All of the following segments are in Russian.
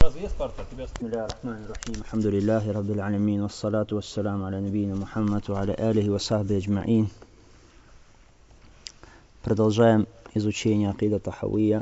بسم الله الرحمن الرحيم الحمد لله رب العالمين والصلاة والسلام على نبينا Мухаммад وعلى آله وصحبه أجمعين. Продолжаем изучение акида тахавия.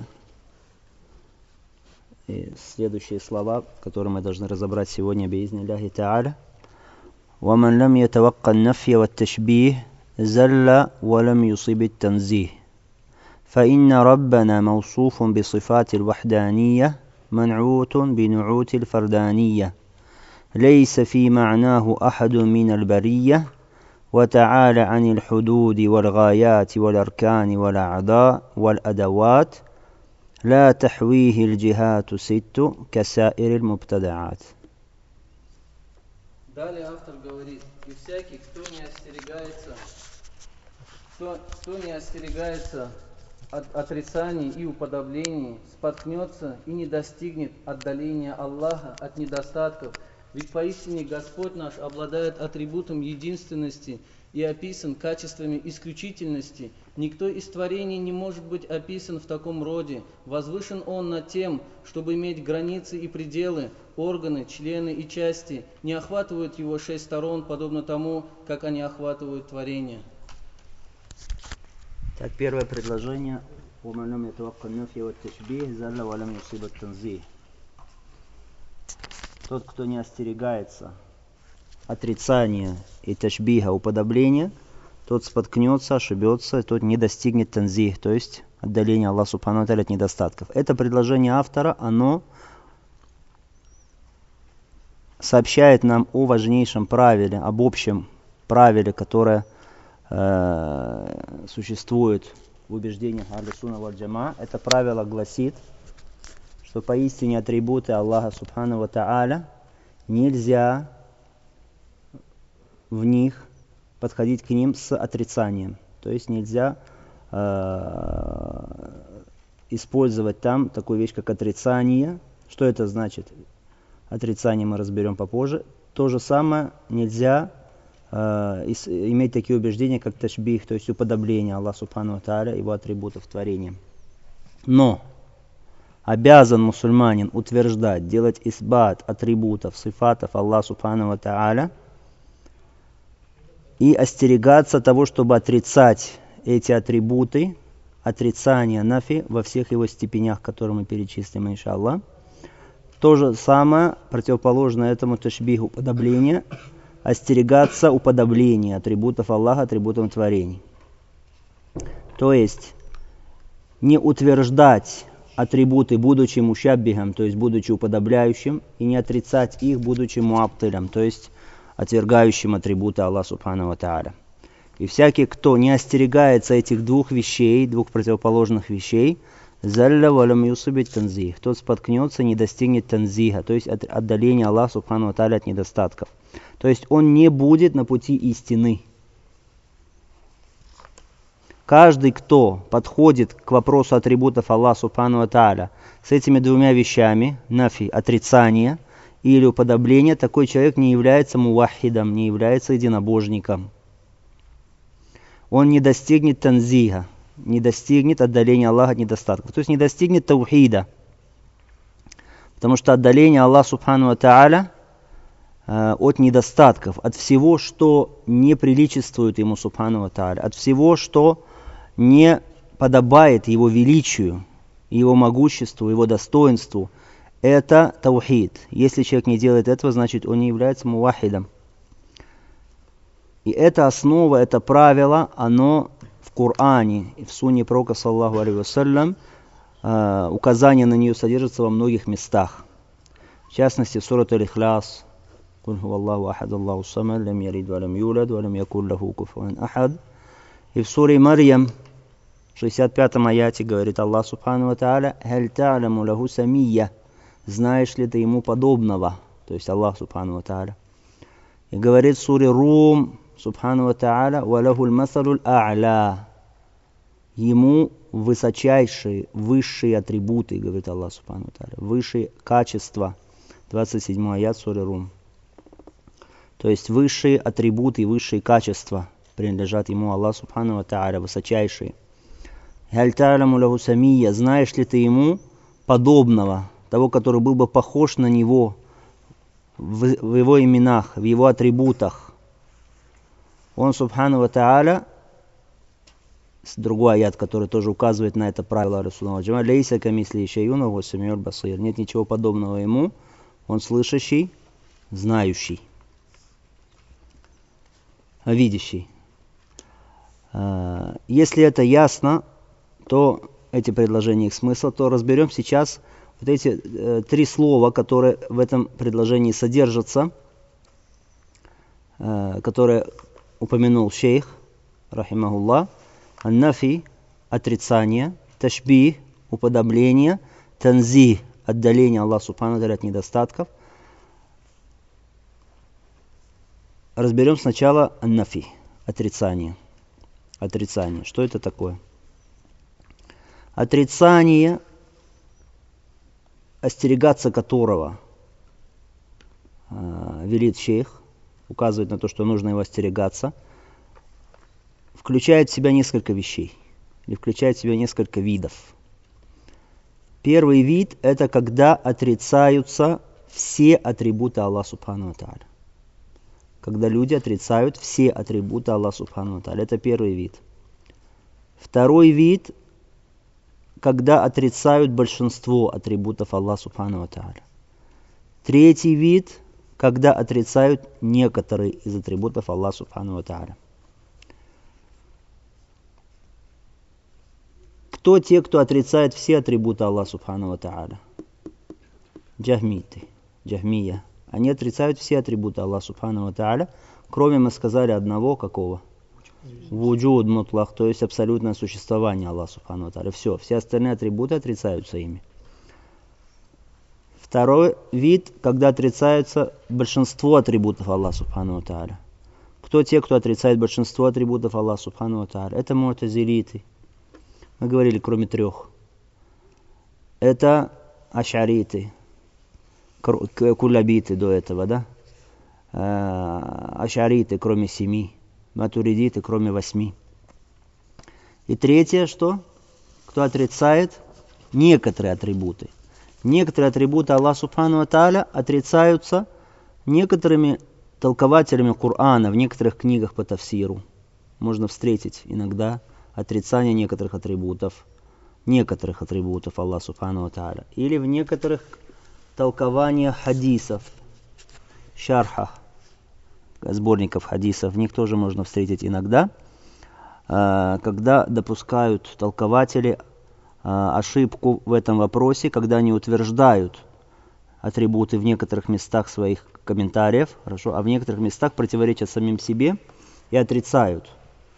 И следующие слова, которые мы должны разобрать сегодня بإذن الله تعالى. ومن لم يتوقع النفي والتشبيه زل ولم يصب التنزيه فإن ربنا موصوف بصفات الوحدانية منعوت بنعوت الفردانية ليس في معناه أحد من البرية وتعالى عن الحدود والغايات والأركان والأعضاء والأدوات لا تحويه الجهات ست كسائر المبتدعات. Далее автор говорит: и всякий, кто не остерегается от отрицаний и уподоблений, споткнется и не достигнет отдаления Аллаха от недостатков. Ведь поистине Господь наш обладает атрибутом единственности и описан качествами исключительности. Никто из творений не может быть описан в таком роде. Возвышен Он над тем, чтобы иметь границы и пределы, органы, члены и части. Не охватывают Его 6 сторон, подобно тому, как они охватывают творения. Так, первое предложение. Тот, кто не остерегается отрицания и ташбиха, уподобления, тот споткнется, ошибется, тот не достигнет танзих, то есть отдаления Аллаха Субхану ва Тааля от недостатков. Это предложение автора, оно сообщает нам о важнейшем правиле, об общем правиле, которое существует в убеждениях Ахлю-Сунна валь-Джамаа. Это правило гласит, что поистине атрибуты Аллаха Субхану ва Тааля нельзя в них подходить к ним с отрицанием. То есть нельзя использовать там такую вещь, как отрицание. Что это значит? Отрицание мы разберем попозже. То же самое нельзя иметь такие убеждения, как ташбих, то есть уподобление Аллаха Субхану ва Тааля, его атрибутов творения. Но обязан мусульманин утверждать, делать исбат атрибутов, сифатов Аллаха Субхану ва Тааля и остерегаться того, чтобы отрицать эти атрибуты, отрицание нафи во всех его степенях, которые мы перечислим, иншаллах. То же самое, противоположно этому ташбиху, уподобление, остерегаться уподобления атрибутов Аллаха, атрибутам творений. То есть не утверждать атрибуты, будучи мушаббихом, то есть будучи уподобляющим, и не отрицать их, будучи муабтилем, то есть отвергающим атрибуты Аллаха Субхану ва Тааля. И всякий, кто не остерегается этих двух вещей, двух противоположных вещей, залля валам юсибит танзих, тот споткнется, не достигнет танзиха, то есть отдаления Аллаха Субхану ва Тааля от недостатков. То есть он не будет на пути истины. Каждый, кто подходит к вопросу атрибутов Аллаха Субхану ва Тааля с этими двумя вещами, нафи, отрицание или уподобление, такой человек не является мувахидом, не является единобожником. Он не достигнет танзиха, не достигнет отдаления Аллаха от недостатков. То есть не достигнет таухида. Потому что отдаление Аллаха Субхану ва Тааля от недостатков, от всего, что не приличествует ему Субхану ва Тааля, от всего, что не подобает его величию, его могуществу, его достоинству, это таухид. Если человек не делает этого, значит он не является мувахидом. И эта основа, это правило, оно в Коране и в сунне пророка саллаллаху алейхи вассалям, указание на нее содержится во многих местах. В частности, в сурат Аль-Ихляс, «Куль ху Аллаху ахад, Аллаху самад, лям ялид ва лям юлад, ва лям якун лаху куфуан ахад». И в суре Марьям, в 65-м аяте, говорит Аллах Субхану ва Тааля: «Халь та'ламу лаху самия», знаешь ли ты ему подобного, то есть Аллах Субхану ва Тааля. И говорит в суре Рум Субхану ва Тааля: «Ва лахул масалул а'ля», ему высочайшие, высшие атрибуты, говорит Аллах Субхану ва Тааля, высшие качества. 27 аят суре Рум. То есть высшие атрибуты и высшие качества принадлежат ему, Аллах Субхану ва Тааля, высочайшие. «Халь та'ламу лаху самия», знаешь ли ты ему подобного того, который был бы похож на него в его именах, в его атрибутах. Он, субхану ва тааля, другой аят, который тоже указывает на это правило Расулова Джама, «Лейса камисли шайюна ва самиуль басир». Нет ничего подобного ему, он слышащий, знающий, видящий. Если это ясно, то эти предложения, их смысл, то разберем сейчас вот эти три слова, которые в этом предложении содержатся, которые упомянул шейх, рахимахуллах. Нафи – отрицание, ташбих – уподобление, танзих – отдаление Аллаха субхану ва тааля от недостатков. Разберем сначала нафи – отрицание. Отрицание. Что это такое? Отрицание, остерегаться которого велит шейх, указывает на то, что нужно его остерегаться, включает в себя несколько вещей, или включает в себя несколько видов. Первый вид – это когда отрицаются все атрибуты Аллаха субхану ва тааля. Когда люди отрицают все атрибуты Аллаха субхану ва тааля. Это первый вид. Второй вид – когда отрицают большинство атрибутов Аллаха субхану ва тааля. Третий вид – когда отрицают некоторые из атрибутов Аллаха субхану ва тааля. Кто те, кто отрицает все атрибуты Аллаха субхану ва тааля? Джахмия. Они отрицают все атрибуты Аллаха субхану ва тааля, кроме, мы сказали, одного какого? Вуджуд мутлах, то есть абсолютное существование Аллаха субхану ва тааля. Все остальные атрибуты отрицаются ими. Второй вид, когда отрицаются большинство атрибутов Аллаха субхану ва тааля. Кто те, кто отрицает большинство атрибутов Аллаха субхану ва тааля? Это му'тазилиты. Мы говорили, кроме трех. Это аш'ариты, куллабиты до этого, да? Аш'ариты, кроме 7. Матуридиты, кроме 8. И третье, что? Кто отрицает некоторые атрибуты. Некоторые атрибуты Аллаха субхану ва тааля отрицаются некоторыми толкователями Корана в некоторых книгах по тафсиру. Можно встретить иногда отрицание некоторых атрибутов Аллаха субхану ва тааля. Или в некоторых толкованиях хадисов, шархах, сборников хадисов, в них тоже можно встретить иногда, когда допускают толкователи ошибку в этом вопросе, когда они утверждают атрибуты в некоторых местах своих комментариев, хорошо, а в некоторых местах противоречат самим себе и отрицают.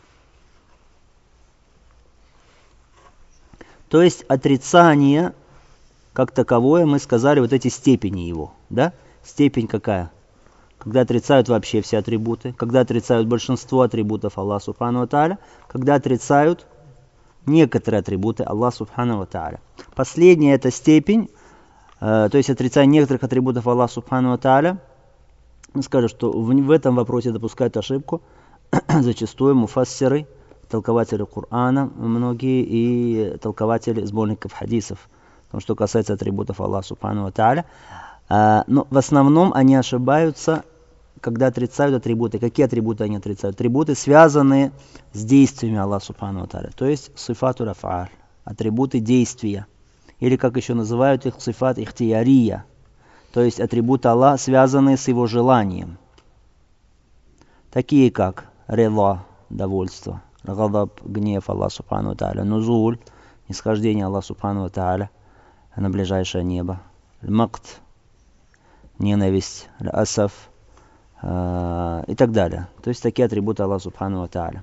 То есть отрицание, как таковое, мы сказали, вот эти степени его, да? Степень какая? Когда отрицают вообще все атрибуты, когда отрицают большинство атрибутов Аллаха субхану ва тааля, когда отрицают некоторые атрибуты Аллаха субхану ва тааля. Последняя эта степень, то есть отрицание некоторых атрибутов Аллаха субхану ва тааля, мы скажем, что в этом вопросе допускают ошибку зачастую муфассиры, толкователи Корана, многие, и толкователи сборников хадисов, потому что касается атрибутов Аллаха субхану ва тааля. Но в основном они ошибаются, когда отрицают атрибуты. Какие атрибуты они отрицают? Атрибуты, связанные с действиями Аллаха субхану ва тааля, то есть сифатуль аф'аль, атрибуты действия, или как еще называют их, сифат ихтиярия, то есть атрибуты Аллаха, связанные с его желанием, такие как рида, довольство, гадаб, гнев Аллаха субхану ва тааля, нузуль, нисхождение Аллаха субхану ва тааля на ближайшее небо, макт, ненависть, асаф и так далее. То есть такие атрибуты Аллаха субхану ва тааля.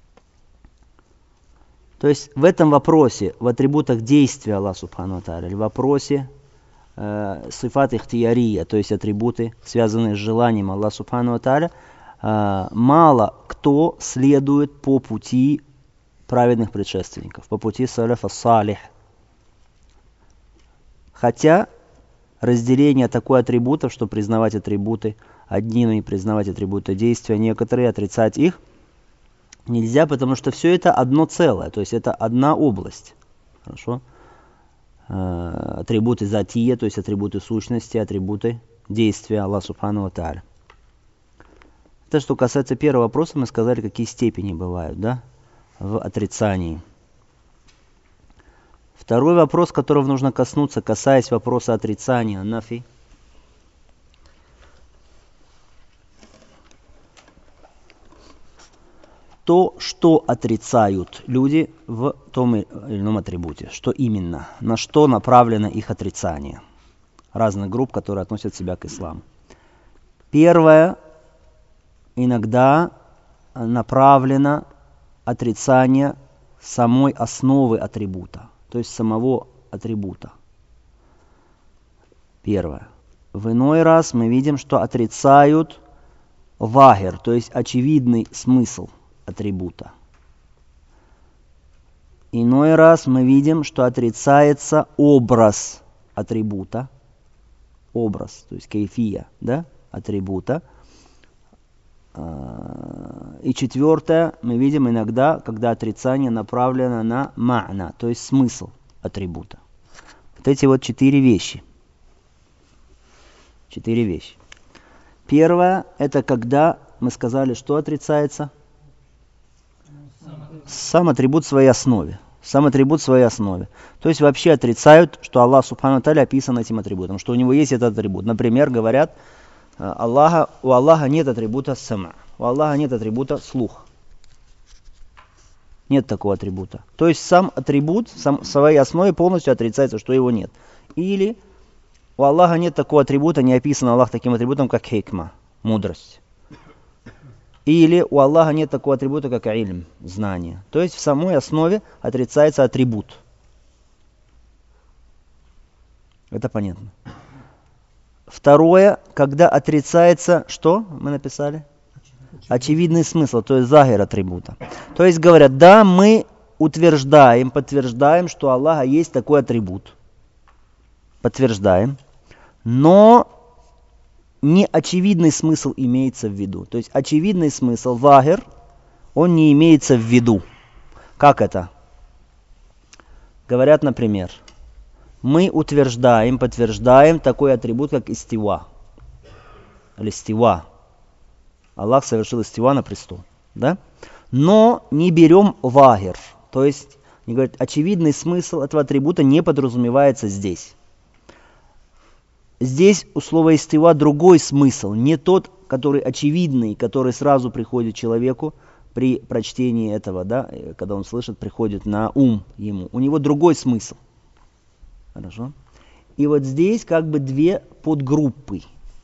То есть в этом вопросе, в атрибутах действия Аллаха субхану ва тааля, в вопросе сифат ихтиярия, то есть атрибуты, связанные с желанием Аллаха субхану ва тааля, мало кто следует по пути праведных предшественников, по пути салаф ас-салих. Хотя разделение такое атрибутов, что признавать атрибуты одними и признавать атрибуты действия, некоторые отрицать их нельзя, потому что все это одно целое, то есть это одна область. Хорошо? атрибуты затия, то есть атрибуты сущности, атрибуты действия Аллаха Субхану ва Тааля. Это что касается первого вопроса, мы сказали, какие степени бывают, да, в отрицании. Второй вопрос, которого нужно коснуться, касаясь вопроса отрицания, нафи. То, что отрицают люди в том или ином атрибуте. Что именно? На что направлено их отрицание? Разных групп, которые относят себя к исламу. Первое, иногда направлено отрицание самой основы атрибута, то есть самого атрибута. Первое. В иной раз мы видим, что отрицают вагер, то есть очевидный смысл атрибута. Иной раз мы видим, что отрицается образ атрибута, образ, то есть кейфия, да, атрибута. И четвертое, мы видим иногда, когда отрицание направлено на ма'на, то есть смысл атрибута. Вот эти вот четыре вещи. Первое, это когда мы сказали, что отрицается? Сам атрибут в своей основе. То есть вообще отрицают, что Аллах Субхану Тааля описан этим атрибутом, что у него есть этот атрибут. Например, говорят, у Аллаха нет атрибута сама, у Аллаха нет атрибута слух. Нет такого атрибута. То есть сам атрибут в своей основе полностью отрицается, что его нет. Или у Аллаха нет такого атрибута, не описан Аллах таким атрибутом, как хикма, мудрость. Или у Аллаха нет такого атрибута, как ильм, знание. То есть в самой основе отрицается атрибут. Это понятно. Второе, когда отрицается, что мы написали? Очевидный смысл, то есть загир атрибута. То есть говорят, да, мы утверждаем, подтверждаем, что у Аллаха есть такой атрибут. Подтверждаем. Но не очевидный смысл имеется в виду. То есть очевидный смысл, вагир, он не имеется в виду. Как это? Говорят, например, мы утверждаем, подтверждаем такой атрибут, как истива. Или стива. Аллах совершил истива на престол. Да? Но не берем вагир. То есть, они говорят, очевидный смысл этого атрибута не подразумевается здесь. Здесь у слова истива другой смысл, не тот, который очевидный, который сразу приходит человеку при прочтении этого, да, когда он слышит, приходит на ум ему. У него другой смысл. Хорошо? И вот здесь как бы две подгруппы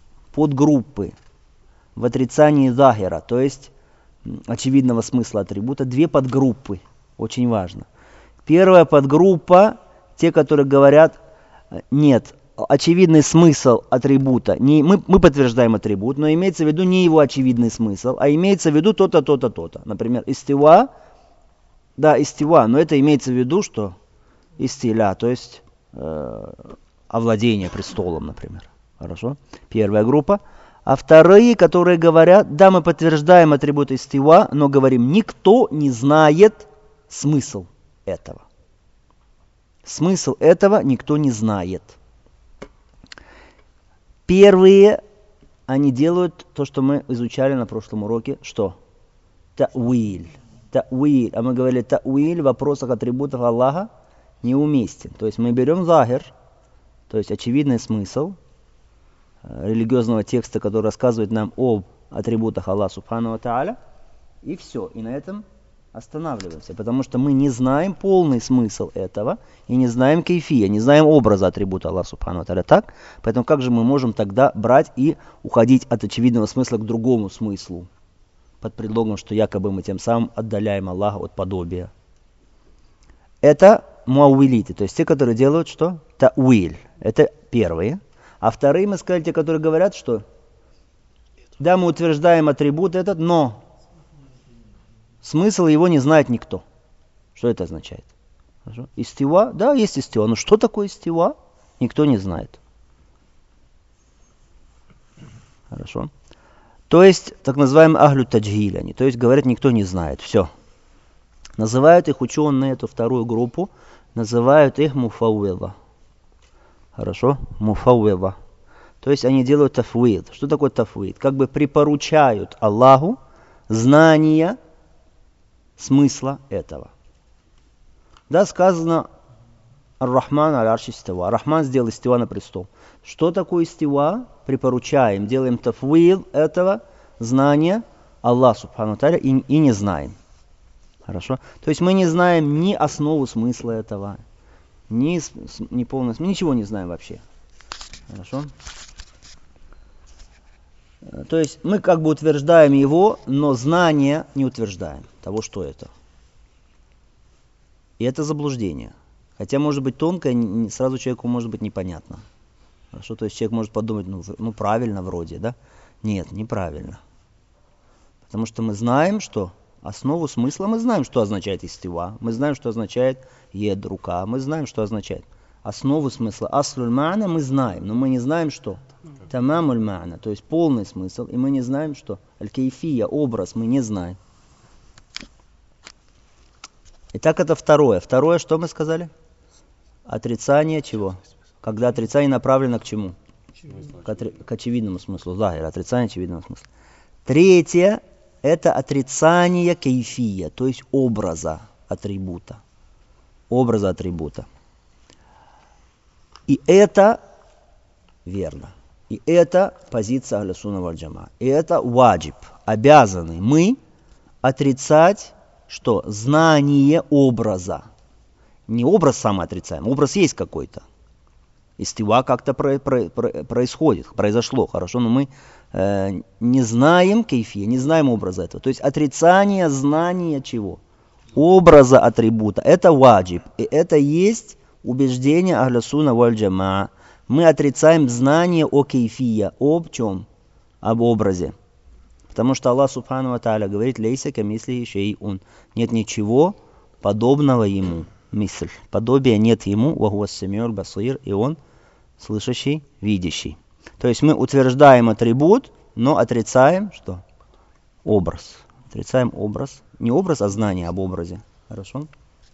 в отрицании захира, то есть очевидного смысла атрибута, две подгруппы, очень важно. Первая подгруппа, те, которые говорят, нет, очевидный смысл атрибута, мы подтверждаем атрибут, но имеется в виду не его очевидный смысл, а имеется в виду то-то, то-то, то-то. Например, истива, да, истива, но это имеется в виду, что истиля, то есть овладение престолом, например. Хорошо? Первая группа. А вторые, которые говорят, да, мы подтверждаем атрибут истива, но говорим, никто не знает смысл этого. Смысл этого никто не знает. Первые, они делают то, что мы изучали на прошлом уроке, что? Та'виль. Та'виль. А мы говорили, та'виль в вопросах атрибутов Аллаха неуместен. То есть мы берем захир, то есть очевидный смысл религиозного текста, который рассказывает нам об атрибутах Аллаха Субхану ва Тааля, и все. И на этом останавливаемся, потому что мы не знаем полный смысл этого, и не знаем кейфия, не знаем образа атрибута Аллаха Субхану ва Тааля. Так? Поэтому как же мы можем тогда брать и уходить от очевидного смысла к другому смыслу, под предлогом, что якобы мы тем самым отдаляем Аллаха от подобия? Это муаввилиты, то есть те, которые делают что? Та'виль. Это первые. А вторые, мы сказали, те, которые говорят, что да, мы утверждаем атрибут этот, но смысл его не знает никто. Что это означает? Хорошо? Истива? Да, есть истива. Но что такое истива? Никто не знает. Хорошо. То есть, так называемые ахлю таджхиль они. То есть, говорят, никто не знает. Все. Называют их ученые, эту вторую группу, называют их муфауила. Хорошо? Муфаввида. То есть они делают тафвид. Что такое тафвид? Как бы припоручают Аллаху знание смысла этого. Да, сказано Ар-Рахман аль-Арши истава. Рахман сделал истива на престол. Что такое истива? Припоручаем, делаем тафвид этого знания Аллах Субхану Тааля и не знаем. Хорошо? То есть мы не знаем ни основу смысла этого, ни полный смысл, ничего не знаем вообще. Хорошо? То есть мы как бы утверждаем его, но знание не утверждаем того, что это. И это заблуждение. Хотя может быть тонкое, сразу человеку может быть непонятно. Хорошо? То есть человек может подумать, ну правильно вроде, да? Нет, неправильно. Потому что мы знаем, что основу смысла, мы знаем, что означает истива, мы знаем, что означает ед, рука, мы знаем, что означает. Основу смысла, аслуль ма'на мы знаем, но мы не знаем, что тамамуль ма'на, то есть полный смысл, и мы не знаем, что аль-кейфия, образ, мы не знаем. Итак, это второе. Второе, что мы сказали? Отрицание чего? Когда отрицание направлено к чему? К очевидному смыслу. Захир, отрицание очевидного смысла. Третье, это отрицание кейфия, то есть образа атрибута. Образа атрибута. И это верно. И это позиция Ахлю Сунна валь Джамаа. И это ваджиб. Обязаны мы отрицать, что знание образа. Не образ сам отрицаем, образ есть какой-то. Истива как-то происходит, произошло, хорошо, но мы не знаем кейфия, не знаем образа этого. То есть отрицание знания чего? Образа атрибута. Это ваджиб. И это есть убеждение Ахлю Сунна валь Джамаа. Мы отрицаем знание о кейфия. Об чем? Об образе. Потому что Аллах Субхану ва Тааля говорит, лейса камислихи шей'ун. Нет ничего подобного ему. Мисль. Подобия нет ему. Ва хуа ас-сами'уль басир. И он слышащий, видящий. То есть мы утверждаем атрибут, но отрицаем что? Образ. Отрицаем образ. Не образ, а знание об образе. Хорошо?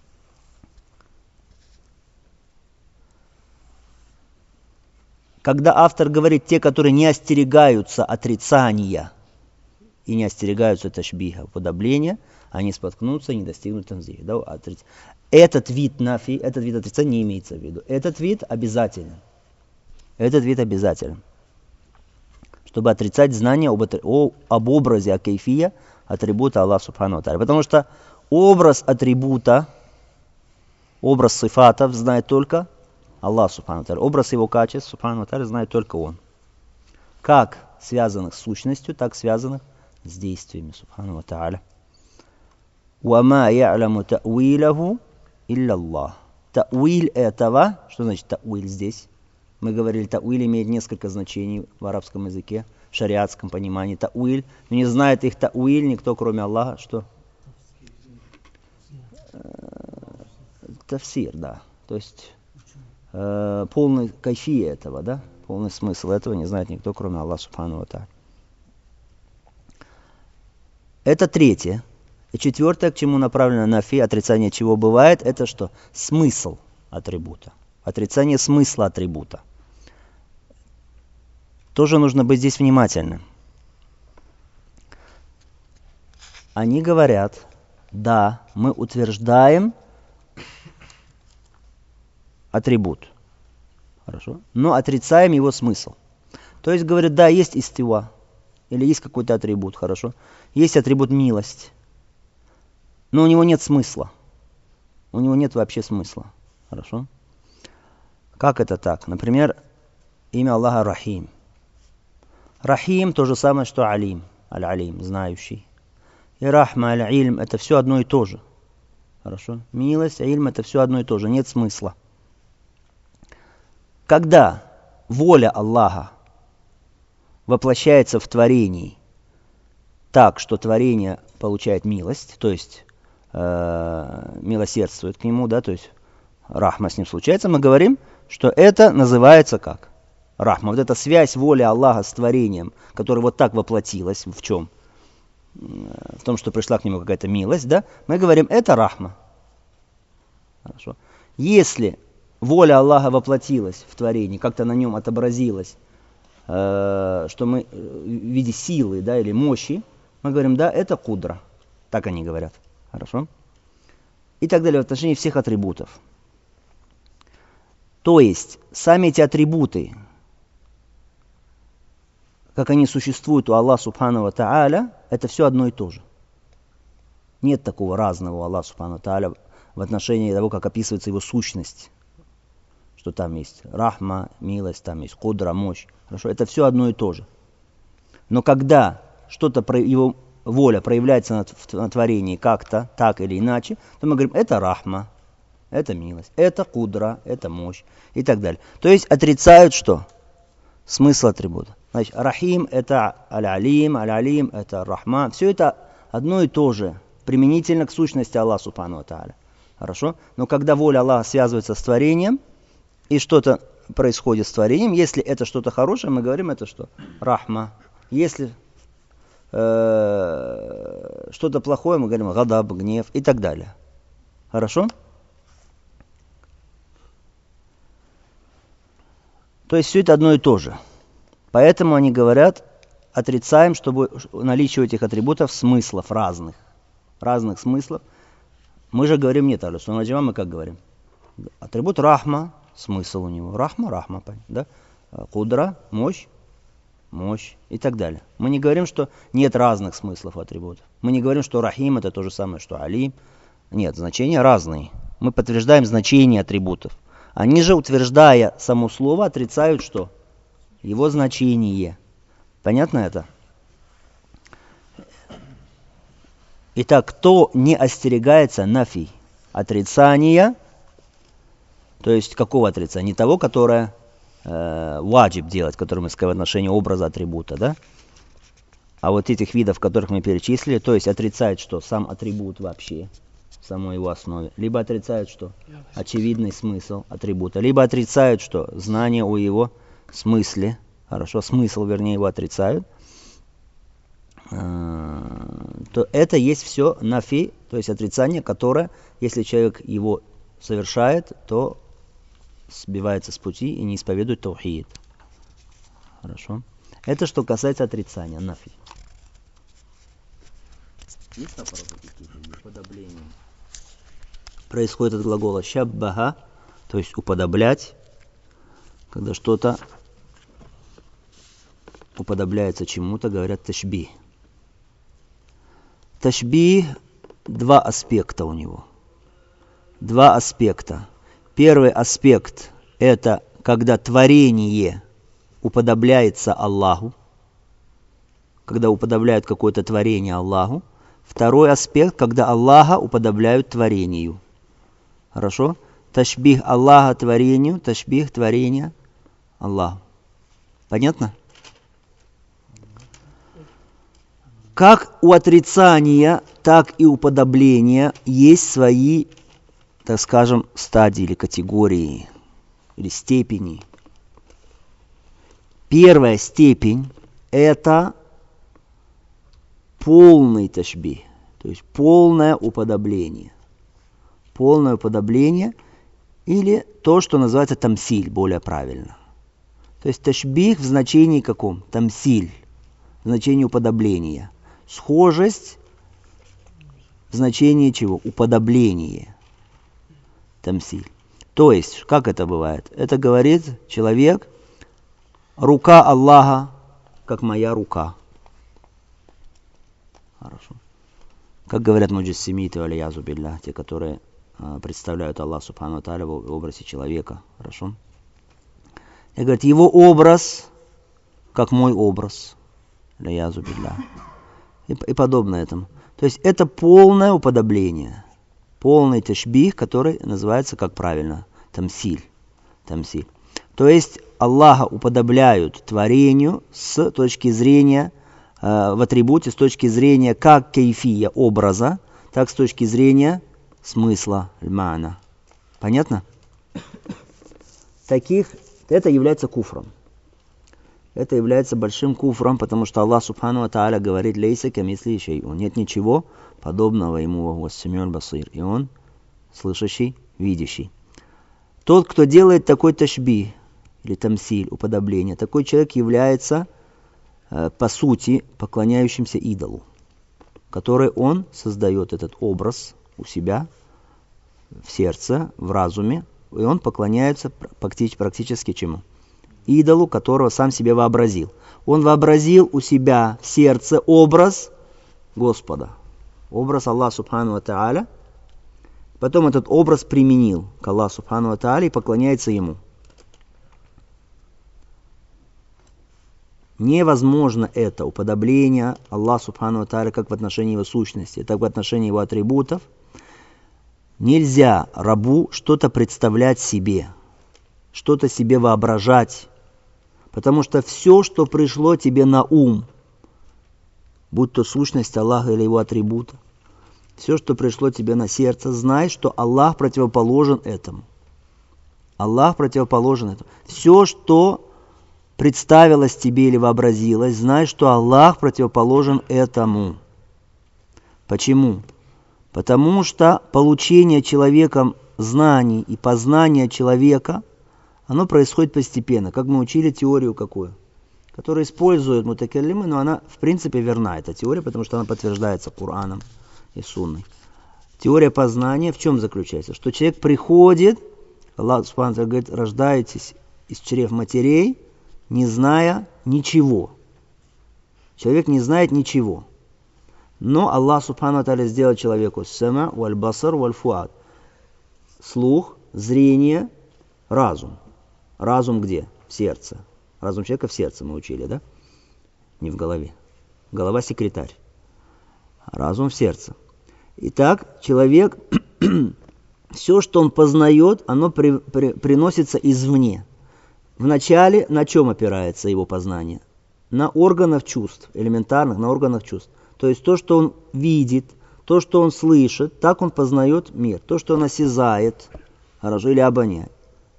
Когда автор говорит, те, которые не остерегаются отрицания и не остерегаются ташбиха, уподобления, они споткнутся и не достигнут танзиха. Да? Этот вид нафи, этот вид отрицания не имеется в виду. Этот вид обязателен. Этот вид обязателен. Чтобы отрицать знание об образе акейфия, атрибута Аллаха Субхану ва Тааля. Потому что образ атрибута, образ сифатов знает только Аллах Субхану ва Тааля. Образ его качеств Субхану ва Тааля знает только Он. Как связанных с сущностью, так связанных с действиями Субхану ва Тааля. وَمَا يَعْلَمُ تَأْوِيلَهُ إِلَّا اللَّهُ. Та'уиль этого, что значит та'уиль здесь? Мы говорили, та'уиль имеет несколько значений в арабском языке, в шариатском понимании. Та'уиль, но не знает их та'уиль никто, кроме Аллаха. Что? Тафсир, да. То есть полный кайфия этого, да? Полный смысл этого не знает никто, кроме Аллаха Субхану ва Тааля. Это третье. И четвертое, к чему направлено нафи, отрицание чего бывает, это что? Смысл атрибута. Отрицание смысла атрибута. Тоже нужно быть здесь внимательным. Они говорят, да, мы утверждаем атрибут. Хорошо? Но отрицаем его смысл. То есть говорят, да, есть истива. Или есть какой-то атрибут, хорошо? Есть атрибут милость. Но у него нет смысла. У него нет вообще смысла. Хорошо? Как это так? Например, имя Аллаха Рахим. Рахим то же самое, что Алим. Аль-Алим, знающий. И Рахма, Аль-Ильм, это все одно и то же. Хорошо? Милость, Ильм, это все одно и то же. Нет смысла. Когда воля Аллаха воплощается в творении так, что творение получает милость, то есть милосердствует к нему, да, то есть рахма с ним случается, мы говорим, что это называется как? Рахма. Вот эта связь воли Аллаха с творением, которая вот так воплотилась, в чем? В том, что пришла к нему какая-то милость, да, мы говорим, это рахма. Хорошо. Если воля Аллаха воплотилась в творении, как-то на нем отобразилась, что мы в виде силы, да, или мощи, мы говорим, да, это кудра. Так они говорят. Хорошо? И так далее в отношении всех атрибутов. То есть, сами эти атрибуты, как они существуют у Аллаха Субхану ва Тааля, это все одно и то же. Нет такого разного у Аллаха Субхану ва Тааля в отношении того, как описывается его сущность. Что там есть рахма, милость, там есть кудра, мощь. Хорошо? Это все одно и то же. Но когда что-то, его воля проявляется на творении как-то, так или иначе, то мы говорим, это рахма, это милость, это кудра, это мощь и так далее. То есть отрицают что? Смысл атрибута. Значит, рахим это аль-алим это рахман. Все это одно и то же, применительно к сущности Аллаха Субхану ва Тааля. Хорошо? Но когда воля Аллаха связывается с творением, и что-то происходит с творением, если это что-то хорошее, мы говорим это что? Рахма. Если что-то плохое, мы говорим гадаб, гнев и так далее. Хорошо? То есть все это одно и то же. Поэтому они говорят, отрицаем, чтобы наличие этих атрибутов смыслов разных смыслов. Мы же говорим нет, Аль-Сунна валь-Джамаа, мы как говорим? Атрибут рахма, смысл у него. Рахма, да? Кудра, мощь и так далее. Мы не говорим, что нет разных смыслов у атрибутов. Мы не говорим, что рахим это то же самое, что алим. Нет, значения разные. Мы подтверждаем значение атрибутов. Они же, утверждая само слово, отрицают что? Его значение. Понятно это? Итак, кто не остерегается нафи, отрицания, то есть какого отрицания? Не того, которое ваджиб делать, который мы сказали в отношении образа атрибута, да? А вот этих видов, которых мы перечислили, то есть отрицает что? Сам атрибут вообще, в самой его основе. Либо отрицает что? Очевидный смысл атрибута. Либо отрицают что? Знание о его смысле. Хорошо, смысл, вернее, его отрицают. То это есть все нафи, то есть отрицание, которое, если человек его совершает, то сбивается с пути и не исповедует таухид. Хорошо. Это что касается отрицания, нафи. Есть наоборот какие-то уподобления? Происходит от глагола шаббаха, то есть уподоблять, когда что-то уподобляется чему-то, говорят ташбих. Ташбих, два аспекта у него. Два аспекта. Первый аспект – это когда творение уподобляется Аллаху, когда уподобляют какое-то творение Аллаху. Второй аспект, когда Аллаха уподобляют творению. Хорошо? Ташбих Аллаха творению, ташбих творения Аллаху. Понятно? Как у отрицания, так и уподобления есть свои, так скажем, стадии или категории, или степени. Первая степень – это полный ташбих, то есть полное уподобление. Полное уподобление или то, что называется тамсиль, более правильно. То есть ташбих в значении каком? Тамсиль, в значении уподобления. Схожесть в значении чего? Уподобление. Тамсиль. То есть, как это бывает? Это говорит человек, рука Аллаха, как моя рука. Хорошо. Как говорят муджассимиты, алиязу билля, те, которые представляют Аллаха Субхану ва Тааля в образе человека. Хорошо. И говорит, его образ, как мой образ. Алиязу билля. И подобное этому. То есть это полное уподобление. Полный ташбих, который называется, как правильно, тамсиль. Тамсиль. То есть Аллаха уподобляют творению с точки зрения, в атрибуте, с точки зрения как кейфия образа, так с точки зрения смысла, мана. Понятно? Таких, это является куфром. Это является большим куфром, потому что Аллах Субхану ва Тааля говорит, лейса камисли шей'ун. Нет ничего подобного ему, вассамиуль басир. И он слышащий, видящий. Тот, кто делает такой ташбих, или тамсиль, уподобление, такой человек является, по сути, поклоняющимся идолу, который он создает этот образ у себя, в сердце, в разуме, и он поклоняется практически чему? Идолу, которого сам себе вообразил. Он вообразил у себя в сердце образ Господа, образ Аллаха Субхану ва Тааля, потом этот образ применил к Аллаху Субхану ва Тааля и поклоняется Ему. Невозможно это уподобление Аллаху Субхану ва Тааля как в отношении Его сущности, так в отношении Его атрибутов. Нельзя рабу что-то представлять себе, что-то себе воображать, потому что все, что пришло тебе на ум, будь то сущность Аллаха или Его атрибута, все, что пришло тебе на сердце, знай, что Аллах противоположен этому. Аллах противоположен этому. Все, что представилось тебе или вообразилось, знай, что Аллах противоположен этому. Почему? Потому что получение человеком знаний и познание человека, оно происходит постепенно. Как мы учили теорию какую? Которую используют мутакаллимы, но она в принципе верна, эта теория, потому что она подтверждается Кораном и Сунной. Теория познания в чем заключается? Что человек приходит, Аллах Субхану ва Тааля говорит, рождаетесь из чрев матерей, не зная ничего. Человек не знает ничего. Но Аллах Субхану ва Тааля сделал человеку сама, валь-басар, валь-фуад. Слух, зрение, разум. Разум где? В сердце. Разум человека в сердце мы учили, да? Не в голове. Голова секретарь. Разум в сердце. Итак, человек, все, что он познает, оно приносится извне. Вначале на чем опирается его познание? На органах чувств, элементарных, на органах чувств. То есть то, что он видит, то, что он слышит, так он познает мир. То, что он осязает, хорошо, или обоняет.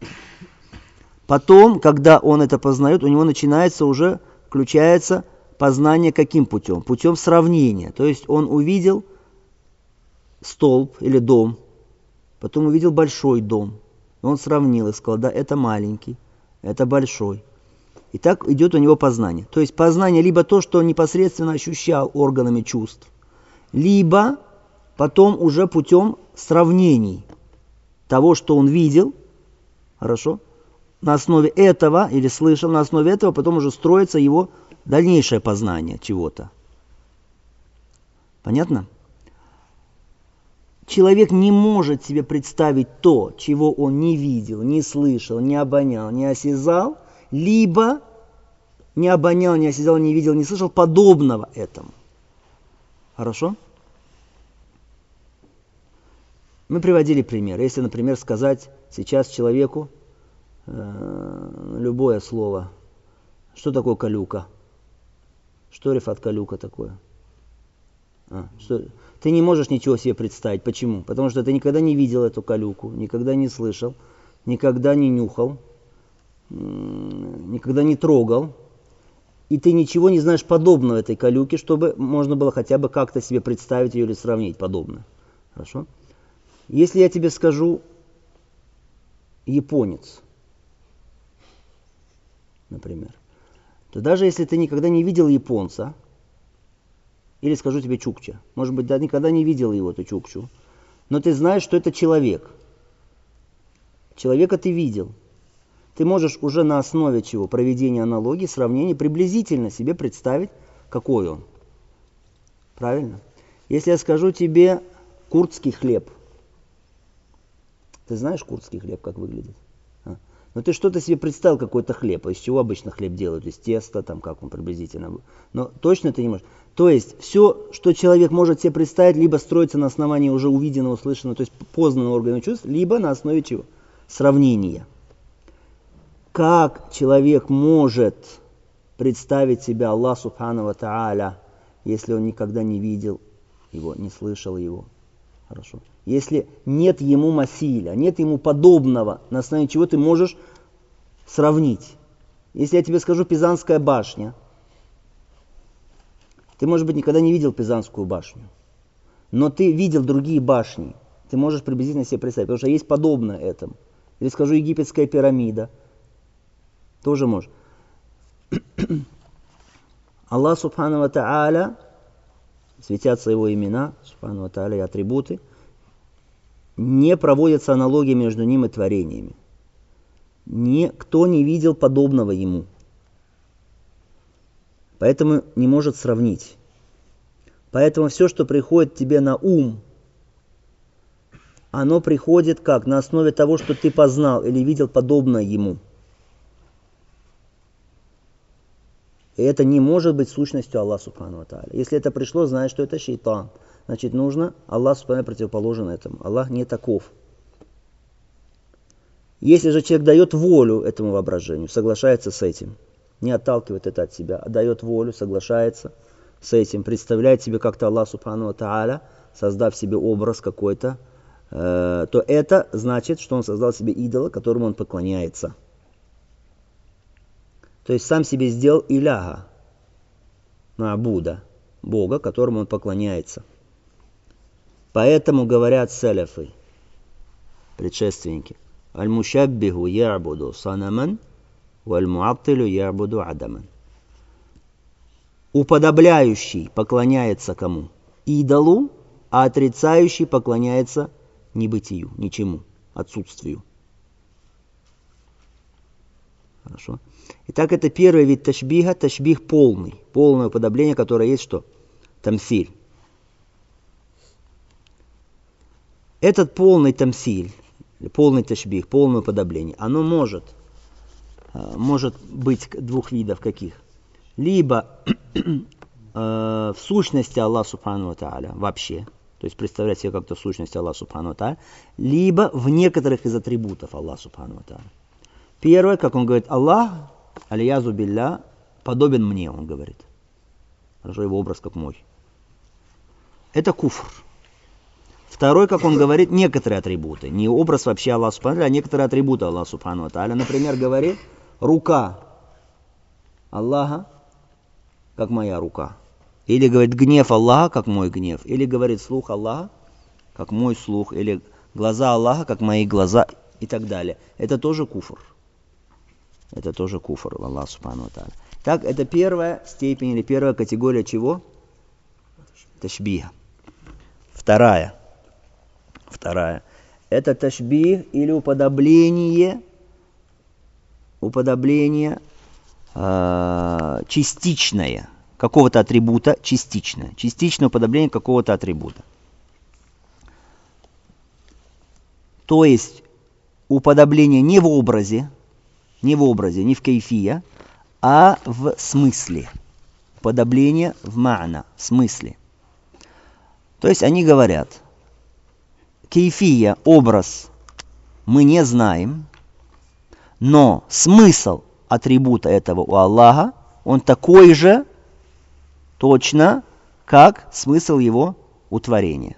Потом, когда он это познает, у него начинается уже, включается познание каким путем? Путем сравнения. То есть он увидел столб или дом, потом увидел большой дом. Он сравнил и сказал, да, это маленький, это большой. И так идет у него познание. То есть познание либо то, что он непосредственно ощущал органами чувств, либо потом уже путем сравнений того, что он видел, хорошо, на основе этого, или слышал, на основе этого потом уже строится его дальнейшее познание чего-то. Понятно? Человек не может себе представить то, чего он не видел, не слышал, не обонял, не осязал, либо не обонял, не осязал, не видел, не слышал подобного этому. Хорошо? Мы приводили пример. Если, например, сказать сейчас человеку любое слово. Что такое калюка? Что Рифат калюка такое? Ты не можешь ничего себе представить. Почему? Потому что ты никогда не видел эту калюку, никогда не слышал, никогда не нюхал, никогда не трогал. И ты ничего не знаешь подобного этой калюке, чтобы можно было хотя бы как-то себе представить ее или сравнить подобное. Хорошо? Если я тебе скажу японец, например, то даже если ты никогда не видел японца, или скажу тебе чукча, может быть, да, никогда не видел его, эту чукчу, но ты знаешь, что это человек. Человека ты видел. Ты можешь уже на основе чего? Проведения аналогии, сравнения, приблизительно себе представить, какой он. Правильно? Если я скажу тебе курдский хлеб, ты знаешь курдский хлеб, как выглядит? Но ты что-то себе представил, какой-то хлеб. Из чего обычно хлеб делают? Из теста, там, как он приблизительно. Но точно ты не можешь. То есть, все, что человек может себе представить, либо строится на основании уже увиденного, услышанного, то есть познанного органа чувств, либо на основе чего? Сравнения. Как человек может представить себя Аллах Субхану ва Тааля, если он никогда не видел его, не слышал его? Хорошо. Если нет ему масиля, нет ему подобного, на основе чего ты можешь сравнить. Если я тебе скажу Пизанская башня, ты, может быть, никогда не видел Пизанскую башню, но ты видел другие башни, ты можешь приблизительно себе представить, потому что есть подобное этому. Или скажу египетская пирамида. Тоже можешь. Аллах Субхану ва Тааля, светятся его имена, Субхану ва Тааля и атрибуты, не проводятся аналогии между ним и творениями. Никто не видел подобного ему. Поэтому не может сравнить. Поэтому все, что приходит тебе на ум, оно приходит как? На основе того, что ты познал или видел подобное ему. И это не может быть сущностью Аллаха Субхану ва Тааля. Если это пришло, знай, что это шейтан. Значит, нужно, Аллах Субхану противоположен этому. Аллах не таков. Если же человек дает волю этому воображению, соглашается с этим, не отталкивает это от себя, а дает волю, соглашается с этим, представляет себе как-то Аллах Субхану ва Тааля, создав себе образ какой-то, то это значит, что он создал себе идола, которому он поклоняется. То есть сам себе сделал иляха, ма'буда, Бога, которому он поклоняется. Поэтому говорят саляфы, предшественники, аль-мушаббиху я'буду санаман, валь-му'аттилю я'буду адаман. Уподобляющий поклоняется кому? Идолу, а отрицающий поклоняется небытию, ничему, отсутствию. Хорошо. Итак, это первый вид ташбиха, ташбих полный. Полное уподобление, которое есть что? Тамсиль. Этот полный тамсиль, полный ташбих, полное уподобление, оно может быть двух видов каких? Либо в сущности Аллаха Субхану ва Тааля вообще, то есть представлять себе как-то сущность Аллаха Субхану ва Тааля, либо в некоторых из атрибутов Аллаха Субхану ва Тааля. Первое, как он говорит, Аллах, алиязу билля, подобен мне, он говорит. Хорошо, его образ как мой. Это куфр. Второй, как он говорит, некоторые атрибуты. Не образ вообще Аллаха Субхану ва Тааля, а некоторые атрибуты Аллаха Субхану ва Тааля. Например, говорит, рука Аллаха, как моя рука. Или говорит, гнев Аллаха, как мой гнев. Или говорит, слух Аллаха, как мой слух. Или глаза Аллаха, как мои глаза. И так далее. Это тоже куфр. Это тоже куфр Аллаха Субхану ва Тааля. Так, это первая степень или первая категория чего? Ташбиха. Вторая. Это ташбих или уподобление частичное какого-то атрибута, частичное уподобление какого-то атрибута. То есть уподобление не в образе, не в кейфия, а в смысле. Уподобление в ма'на, в смысле. То есть они говорят, кейфия, образ, мы не знаем, но смысл атрибута этого у Аллаха, он такой же, точно, как смысл его у творения.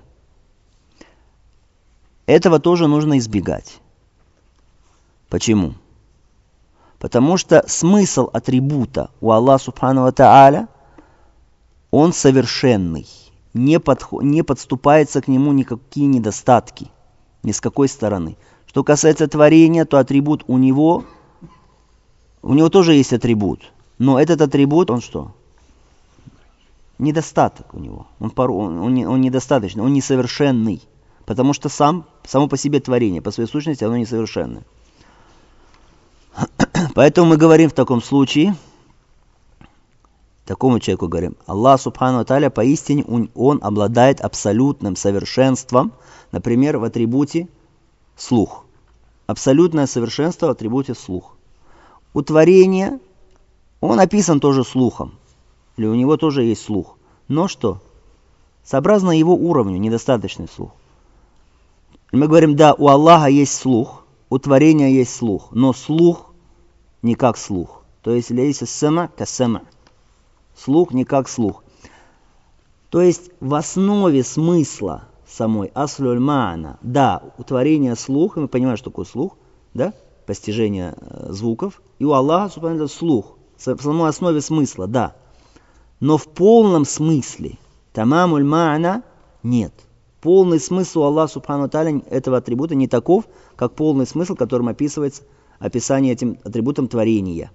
Этого тоже нужно избегать. Почему? Потому что смысл атрибута у Аллаха Субхану ва Тааля, он совершенный, не подступается к нему никакие недостатки, ни с какой стороны. Что касается творения, то атрибут у него тоже есть атрибут, но этот атрибут, он что? Недостаток у него, он недостаточный, он несовершенный, потому что само по себе творение, по своей сущности, оно несовершенное. Поэтому мы говорим в таком случае, такому человеку говорим, Аллах Субхану ва Тааля поистине он обладает абсолютным совершенством, например, в атрибуте слух. Абсолютное совершенство в атрибуте слух. У творения он описан тоже слухом, или у него тоже есть слух. Но что? Сообразно его уровню недостаточный слух. Мы говорим, да, у Аллаха есть слух, у творения есть слух, но слух не как слух. То есть лейса сама ка сама. Слух не как слух. То есть в основе смысла самой аслюль ма'на, да, у творения слух, и мы понимаем, что такое слух, да, постижение звуков, и у Аллаха субхану слух, в самой основе смысла, да. Но в полном смысле тамамуль ма'на нет. Полный смысл Аллаха Субхану Тааля этого атрибута не таков, как полный смысл, которым описывается описание этим атрибутом творения.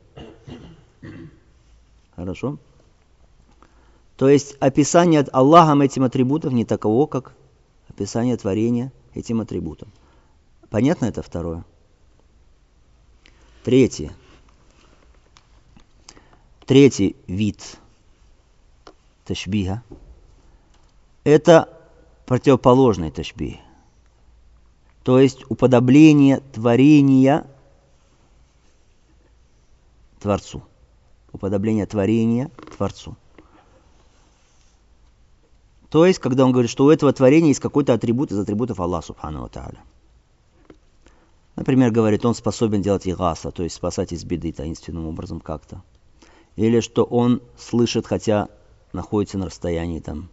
Хорошо? То есть описание Аллахом этим атрибутов не таково, как описание творения этим атрибутом. Понятно это второе? Третий вид ташбиха – это противоположный ташбих. То есть уподобление творения Творцу. Уподобление творения Творцу. То есть, когда он говорит, что у этого творения есть какой-то атрибут из атрибутов Аллаха Субхану ва Тааля. Например, говорит, он способен делать игаса, то есть спасать из беды таинственным образом как-то. Или что он слышит, хотя находится на расстоянии там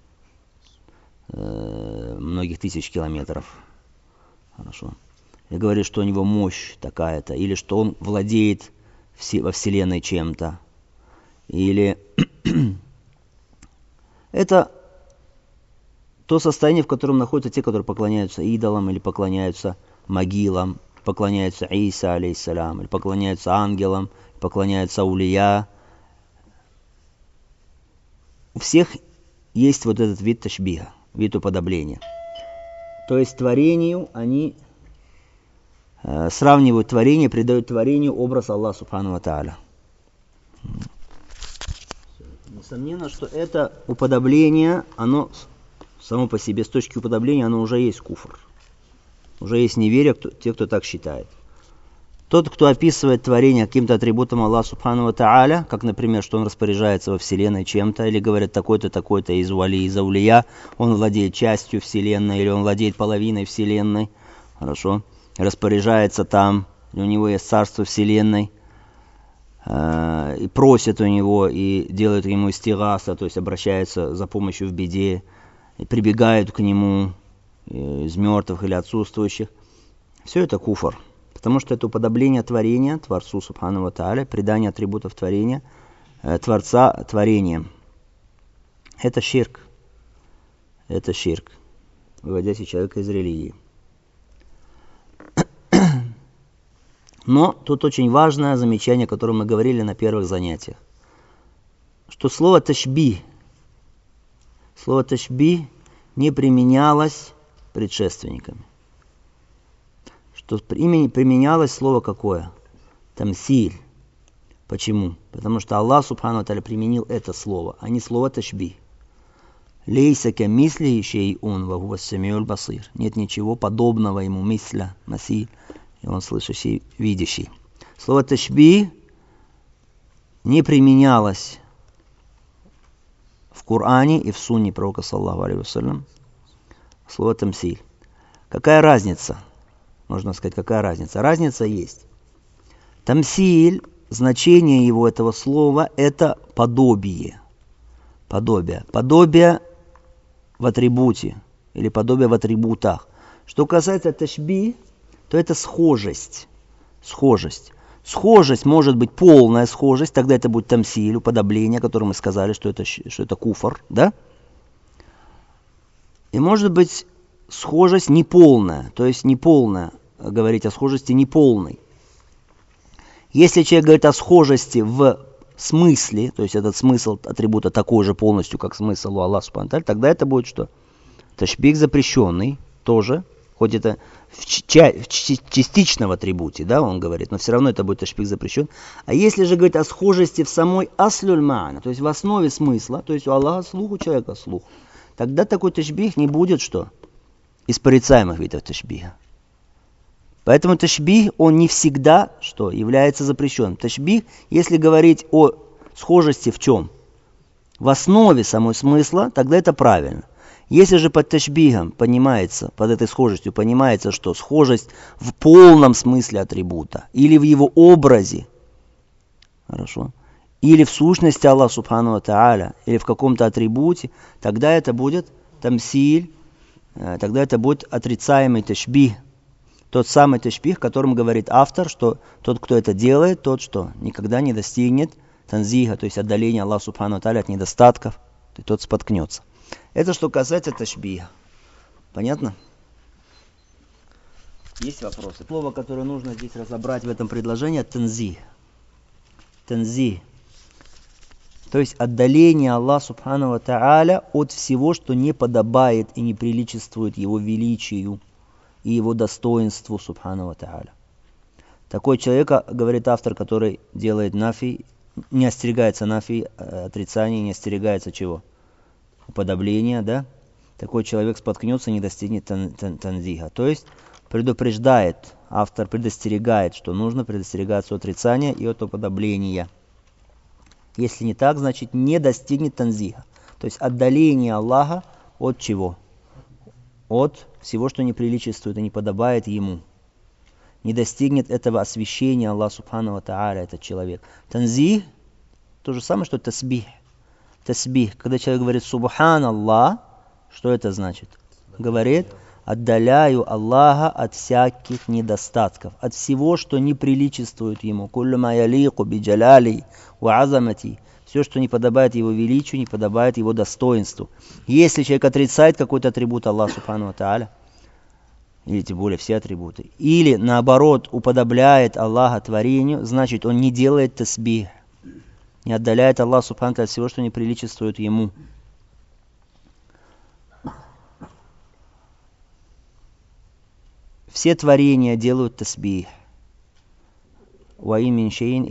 многих тысяч километров. Хорошо. И говорит, что у него мощь такая-то. Или что он владеет во Вселенной чем-то. Или это то состояние, в котором находятся те, которые поклоняются идолам или поклоняются могилам, поклоняются Иса, алейхиссалям, или поклоняются ангелам, поклоняются аулия. У всех есть вот этот вид ташбиха, вид уподобления. То есть творению они сравнивают творение, придают творению образ Аллаха Субхану ва Тааля. Несомненно, что это уподобление, оно само по себе, с точки уподобления, оно уже есть куфр. Уже есть неверие, те, кто так считает. Тот, кто описывает творение каким-то атрибутом Аллаха Субхану ва Тааля, как, например, что он распоряжается во Вселенной чем-то, или говорит такой-то, такой-то из аулия, он владеет частью Вселенной, или он владеет половиной Вселенной, хорошо, распоряжается там, у него есть царство Вселенной, и просит у него, и делает ему истигаса, то есть обращается за помощью в беде, и прибегают к нему из мертвых или отсутствующих. Все это куфр, потому что это уподобление творения Творцу Субхану ва Тааля, придание атрибутов творения, Творца творением. Это ширк. Это ширк, выводящий человека из религии. Но тут очень важное замечание, о котором мы говорили на первых занятиях, что слово ташбих не применялось предшественниками. Что применялось слово какое? Тамсиль. Почему? Потому что Аллах Субхану ва Тааля применил это слово, а не слово ташбих. Лейса камислихи шей'ун ва хува ас-сами'уль басир. Нет ничего подобного ему, мисля, масиль. И он слышащий, видящий. Слово ташбих не применялось в Коране и в Сунне пророка саллаллаху алейхи вассалям. Слово тамсиль. Какая разница? Можно сказать, какая разница? Разница есть. Тамсиль, значение его этого слова, это подобие. Подобие. Подобие в атрибуте или подобие в атрибутах. Что касается ташбих, то это схожесть. Схожесть. Схожесть может быть полная схожесть, тогда это будет тамсиль, уподобление, о котором мы сказали, что это куфр, да? И может быть схожесть неполная, то есть неполная, говорить о схожести неполной. Если человек говорит о схожести в смысле, то есть этот смысл атрибута такой же полностью, как смысл у Аллаха Субхану ва Тааля, тогда это будет что? Ташбих запрещенный тоже, хоть это частично в атрибуте, да, он говорит, но все равно это будет ташбих запрещен. А если же говорить о схожести в самой аслюль ма'на, то есть в основе смысла, то есть у Аллаха слух, у человека слух, тогда такой ташбих не будет что? Из порицаемых видов ташбиха. Поэтому ташбих, он не всегда что? Является запрещенным. Ташбих, если говорить о схожести в чем? В основе самой смысла, тогда это правильно. Если же под ташбихом понимается, под этой схожестью понимается, что схожесть в полном смысле атрибута, или в его образе, хорошо, или в сущности Аллаха Субхану ва Тааля, или в каком-то атрибуте, тогда это будет тамсиль, тогда это будет отрицаемый ташбих. Тот самый ташбих, о котором говорит автор, что тот, кто это делает, тот, что никогда не достигнет танзиха, то есть отдаления Аллаха Субхану ва Тааля от недостатков, и тот споткнется. Это что касается ташбиха. Понятно? Есть вопросы? Слово, которое нужно здесь разобрать в этом предложении, танзи. Танзи. То есть отдаление Аллаха Субхану ва Тааля от всего, что не подобает и не приличествует Его величию и Его достоинству Субхану ва Тааля. Такой человек, говорит автор, который делает нафи, не остерегается нафи, отрицания, не остерегается чего? Уподобления, да? Такой человек споткнется и не достигнет танзиха. То есть предупреждает, автор предостерегает, что нужно предостерегаться от отрицания и от уподобления. Если не так, значит не достигнет танзиха. То есть отдаление Аллаха от чего? От всего, что не приличествует и не подобает Ему. Не достигнет этого освящения Аллаха Субхану ва Тааля этот человек. Танзих то же самое, что тасбих. Тасбих, когда человек говорит Субхан Аллах, что это значит? Говорит, отдаляю Аллаха от всяких недостатков, от всего, что не приличествует Ему. Куллю ма ялику би джаляли ва азамати. Все, что не подобает Его величию, не подобает Его достоинству. Если человек отрицает какой-то атрибут Аллаха Субхану ва Тааля, или тем более все атрибуты, или наоборот уподобляет Аллаха творению, значит он не делает тасбих, не отдаляет Аллаха Субхану ва Тааля от всего, что не приличествует Ему. Все творения делают тасбих. Нет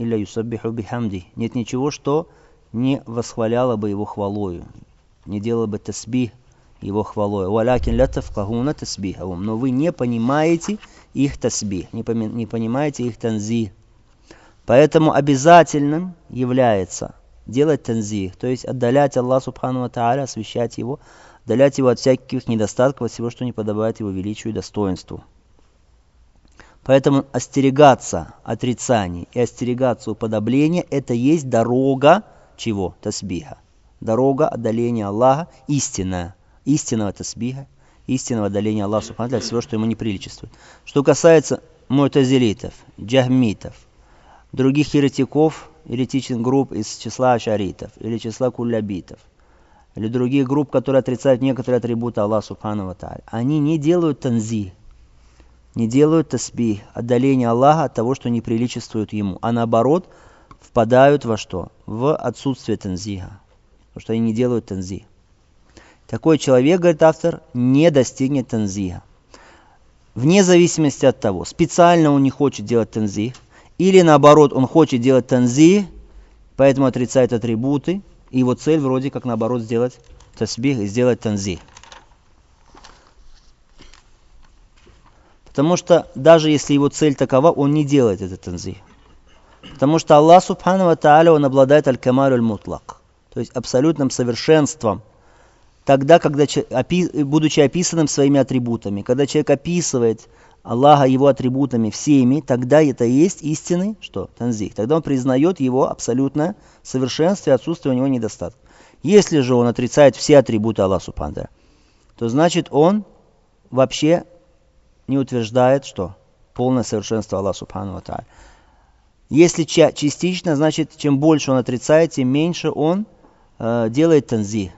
ничего, что не восхваляло бы Его хвалою, не делало бы тасбих Его хвалою. Но вы не понимаете их тасбих, не понимаете их танзих. Поэтому обязательным является делать танзих, то есть отдалять Аллаха Субхану ва Тааля, освящать Его, отдалять Его от всяких недостатков, от всего, что не подобает Его величию и достоинству. Поэтому остерегаться отрицаний и остерегаться уподобления – это есть дорога чего? Тасбиха. Дорога отдаления Аллаха истинная. Истинного тасбиха, истинного отдаления Аллаха Субхану ва Тааля от всего, что Ему не приличествует. Что касается му'тазилитов, джахмитов, других еретиков, еретичных групп из числа ашаритов или числа куллябитов, или других групп, которые отрицают некоторые атрибуты Аллаха Субхану ва Тааля, они не делают танзи, не делают тасбих, отдаление Аллаха от того, что не приличествует Ему, а наоборот впадают во что? В отсутствие танзиха, потому что они не делают танзих. Такой человек, говорит автор, не достигнет танзиха. Вне зависимости от того, специально он не хочет делать танзих, или наоборот он хочет делать танзих, поэтому отрицает атрибуты, и его цель вроде как наоборот сделать тасбих и сделать танзих. Потому что даже если его цель такова, он не делает этот танзих. Потому что Аллах Субхану ва Тааля, он обладает аль-камалю аль-мутлак, то есть абсолютным совершенством. Тогда, когда, будучи описанным своими атрибутами, когда человек описывает Аллаха Его атрибутами всеми, тогда это и есть истинный, что? Танзих. Тогда он признает Его абсолютное совершенство и отсутствие у него недостатков. Если же он отрицает все атрибуты Аллаха Субхану ва Тааля, то значит он вообще не утверждает, что? Полное совершенство Аллаха Субхану ва Тааля. Если частично, значит, чем больше он отрицает, тем меньше он делает танзих.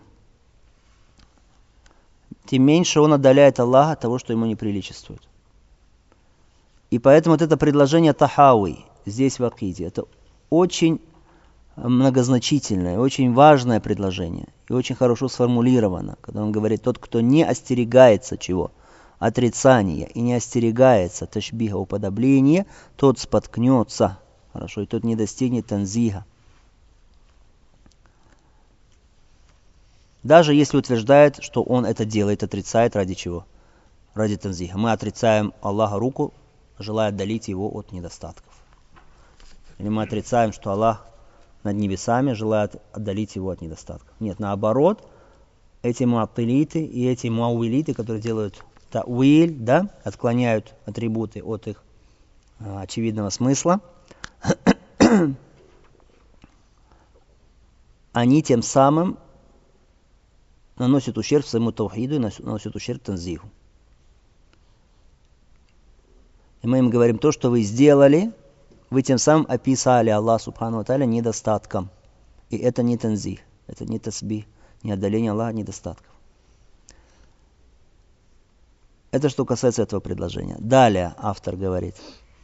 Тем меньше он отдаляет Аллаха от того, что ему не приличествует. И поэтому вот это предложение Тахауи здесь в акиде, это очень многозначительное, очень важное предложение. И очень хорошо сформулировано, когда он говорит, тот, кто не остерегается чего? Отрицания и не остерегается ташбиха, уподобления, тот споткнется, хорошо, и тот не достигнет танзиха. Даже если утверждает, что он это делает, отрицает ради чего? Ради танзиха. Мы отрицаем Аллаха руку, желая отдалить его от недостатков. Или мы отрицаем, что Аллах над небесами, желая отдалить его от недостатков. Нет, наоборот, эти муаттилиты и эти муаввилиты, которые делают тауиль, да, отклоняют атрибуты от их очевидного смысла, они тем самым наносит ущерб своему таухиду и наносит ущерб танзиху. И мы им говорим, то, что вы сделали, вы тем самым описали Аллаха Субхану ва Тааля недостатком. И это не танзих, это не тасбих, не отдаление Аллаха от недостатков. Это что касается этого предложения. Далее автор говорит.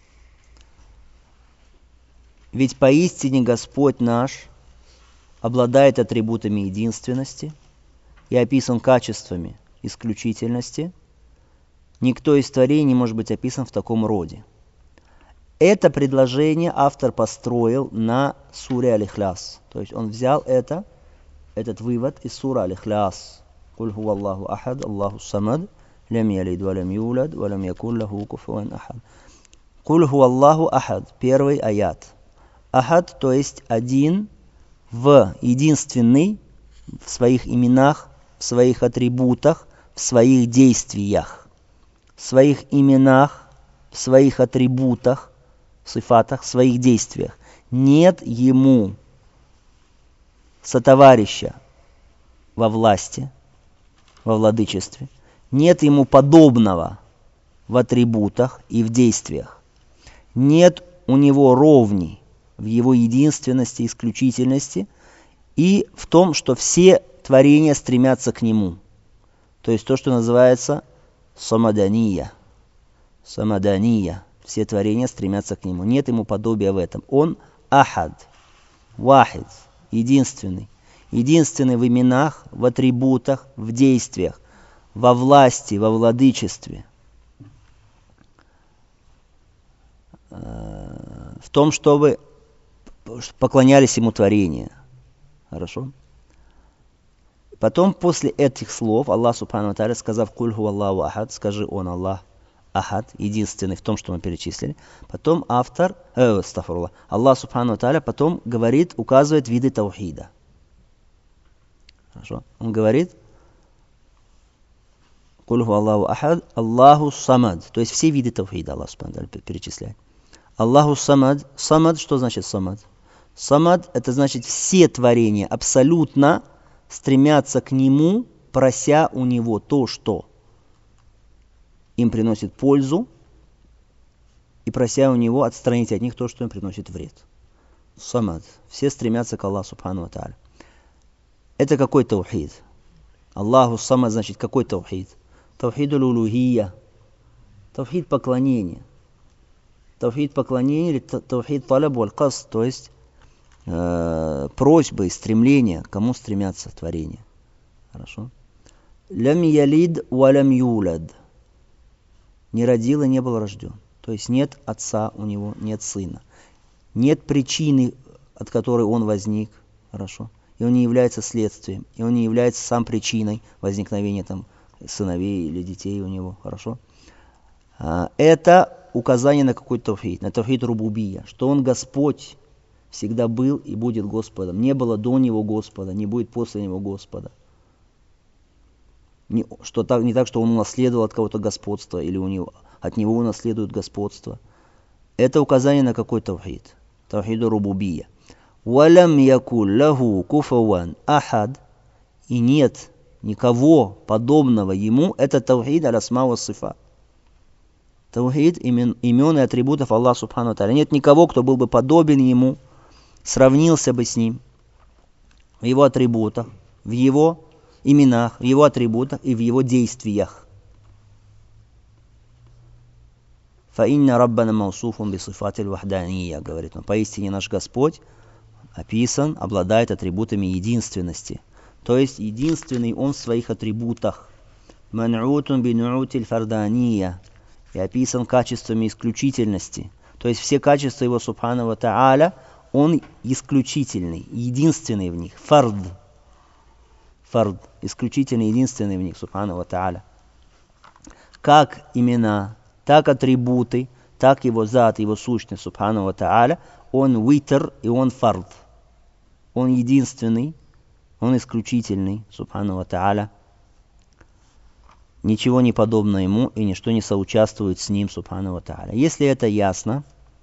Ведь поистине Господь наш обладает атрибутами единственности и описан качествами исключительности. Никто из творений не может быть описан в таком роде. Это предложение автор построил на суре Аль-Ихляс. То есть он взял этот вывод из суры Аль-Ихляс. «Куль хуа Аллаху ахад, Аллаху самад, лям ялид, валям юлад, валям якун лаху куфуан ахад». «Куль хуа Аллаху ахад» – первый аят. Ахад, то есть один, единственный в своих именах, в своих атрибутах, в своих действиях. В своих именах, в своих атрибутах, в сифатах, в своих действиях. Нет ему сотоварища во власти, во владычестве. Нет ему подобного в атрибутах и в действиях. Нет у него ровней в его единственности, исключительности и в том, что все творения стремятся к нему. То есть то, что называется самадания. Самадания. Все творения стремятся к нему. Нет ему подобия в этом. Он ахад, вахид, единственный. Единственный в именах, в атрибутах, в действиях, во власти, во владычестве. В том, чтобы поклонялись ему творения. Хорошо? Потом, после этих слов, Аллах Субхану ва Тааля, сказав «Куль ху Аллаху ахад», скажи «Он Аллах ахад», единственный в том, что мы перечислили. Потом Аллах Субхану ва Тааля потом говорит, указывает виды таухида. Хорошо? Он говорит «Куль ху Аллаху ахад, Аллаху самад». То есть все виды таухида Аллах Субхану ва Тааля перечисляет. Аллаху самад. Самад, что значит самад? Самад, это значит все творения абсолютно стремятся к нему, прося у него то, что им приносит пользу, и прося у него отстранить от них то, что им приносит вред. Самад. Все стремятся к Аллаху Субхану ва Тааля. Это какой таухид? Аллаху самад значит какой таухид? Таухид улухия. Таухид поклонения. Таухид поклонения или таухид талаб валь касд, то есть просьбы и стремления, к кому стремятся творения. Хорошо? Лям ялид валям юлад. Не родил и не был рожден. То есть нет отца у него, нет сына. Нет причины, от которой он возник. Хорошо? И он не является следствием. И он не является сам причиной возникновения там, сыновей или детей у него. Хорошо? Это указание на какой-то таухид. На таухид рубубия. Что он Господь. Всегда был и будет Господом. Не было до него Господа, не будет после него Господа. Не так, что он унаследовал от кого-то господство, или от него унаследует господство. Это указание на какой таухид? Таухиду рубубия. «Валям якуль лаху куфаван ахад». И нет никого подобного ему. Это таухид аль-асма ва сифат. Таухид имен и атрибутов Аллаха Субхану ва Тааля. Нет никого, кто был бы подобен ему, сравнился бы с ним в его атрибутах, в его именах, в его атрибутах и в его действиях. «Фаинна раббана маусуфун бисифатиль вахдания», говорит он. Поистине наш Господь описан, обладает атрибутами единственности. То есть единственный он в своих атрибутах. «Ман'утун бин'утиль фардания», и описан качествами исключительности. То есть все качества его Субхану ва Тааля, он исключительный, единственный в них. Фард. Исключительный, единственный в них, Субхану ва Тааля. Как имена, так атрибуты, так его зат, его сущность, Субхану ва Тааля, он витр и он фард. Он единственный, он исключительный, Субхану ва Тааля. Ничего не подобно ему и ничто не соучаствует с ним, Субхану ва Тааля. Если это ясно,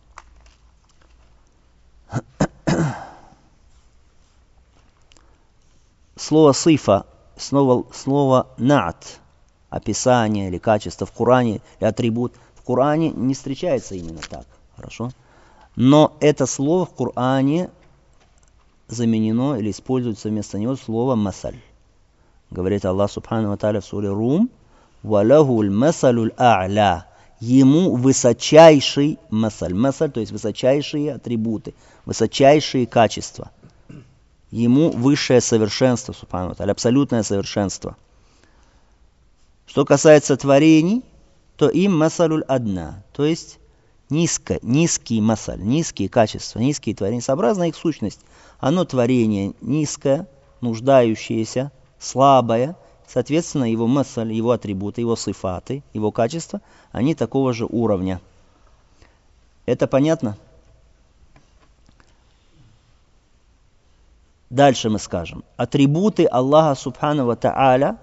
слово сифа, слово на'ат, описание или качество в Коране, или атрибут, в Коране не встречается именно так. Хорошо? Но это слово в Коране заменено или используется вместо него слово масаль. Говорит Аллах Субхану ва Тааля в суре Рум: валахуль масалюль а'ля. Ему высочайший масаль. Масаль, то есть высочайшие атрибуты, высочайшие качества. Ему высшее совершенство, субхану ва тааля, абсолютное совершенство. Что касается творений, то им масалюль адна, то есть низкий масаль, низкие качества, низкие творения, сообразно их сущность. Оно творение низкое, нуждающееся, слабое, соответственно, его масаль, его атрибуты, его сифаты, его качества, они такого же уровня. Это понятно? Дальше мы скажем. Атрибуты Аллаха Субхану ва Тааля,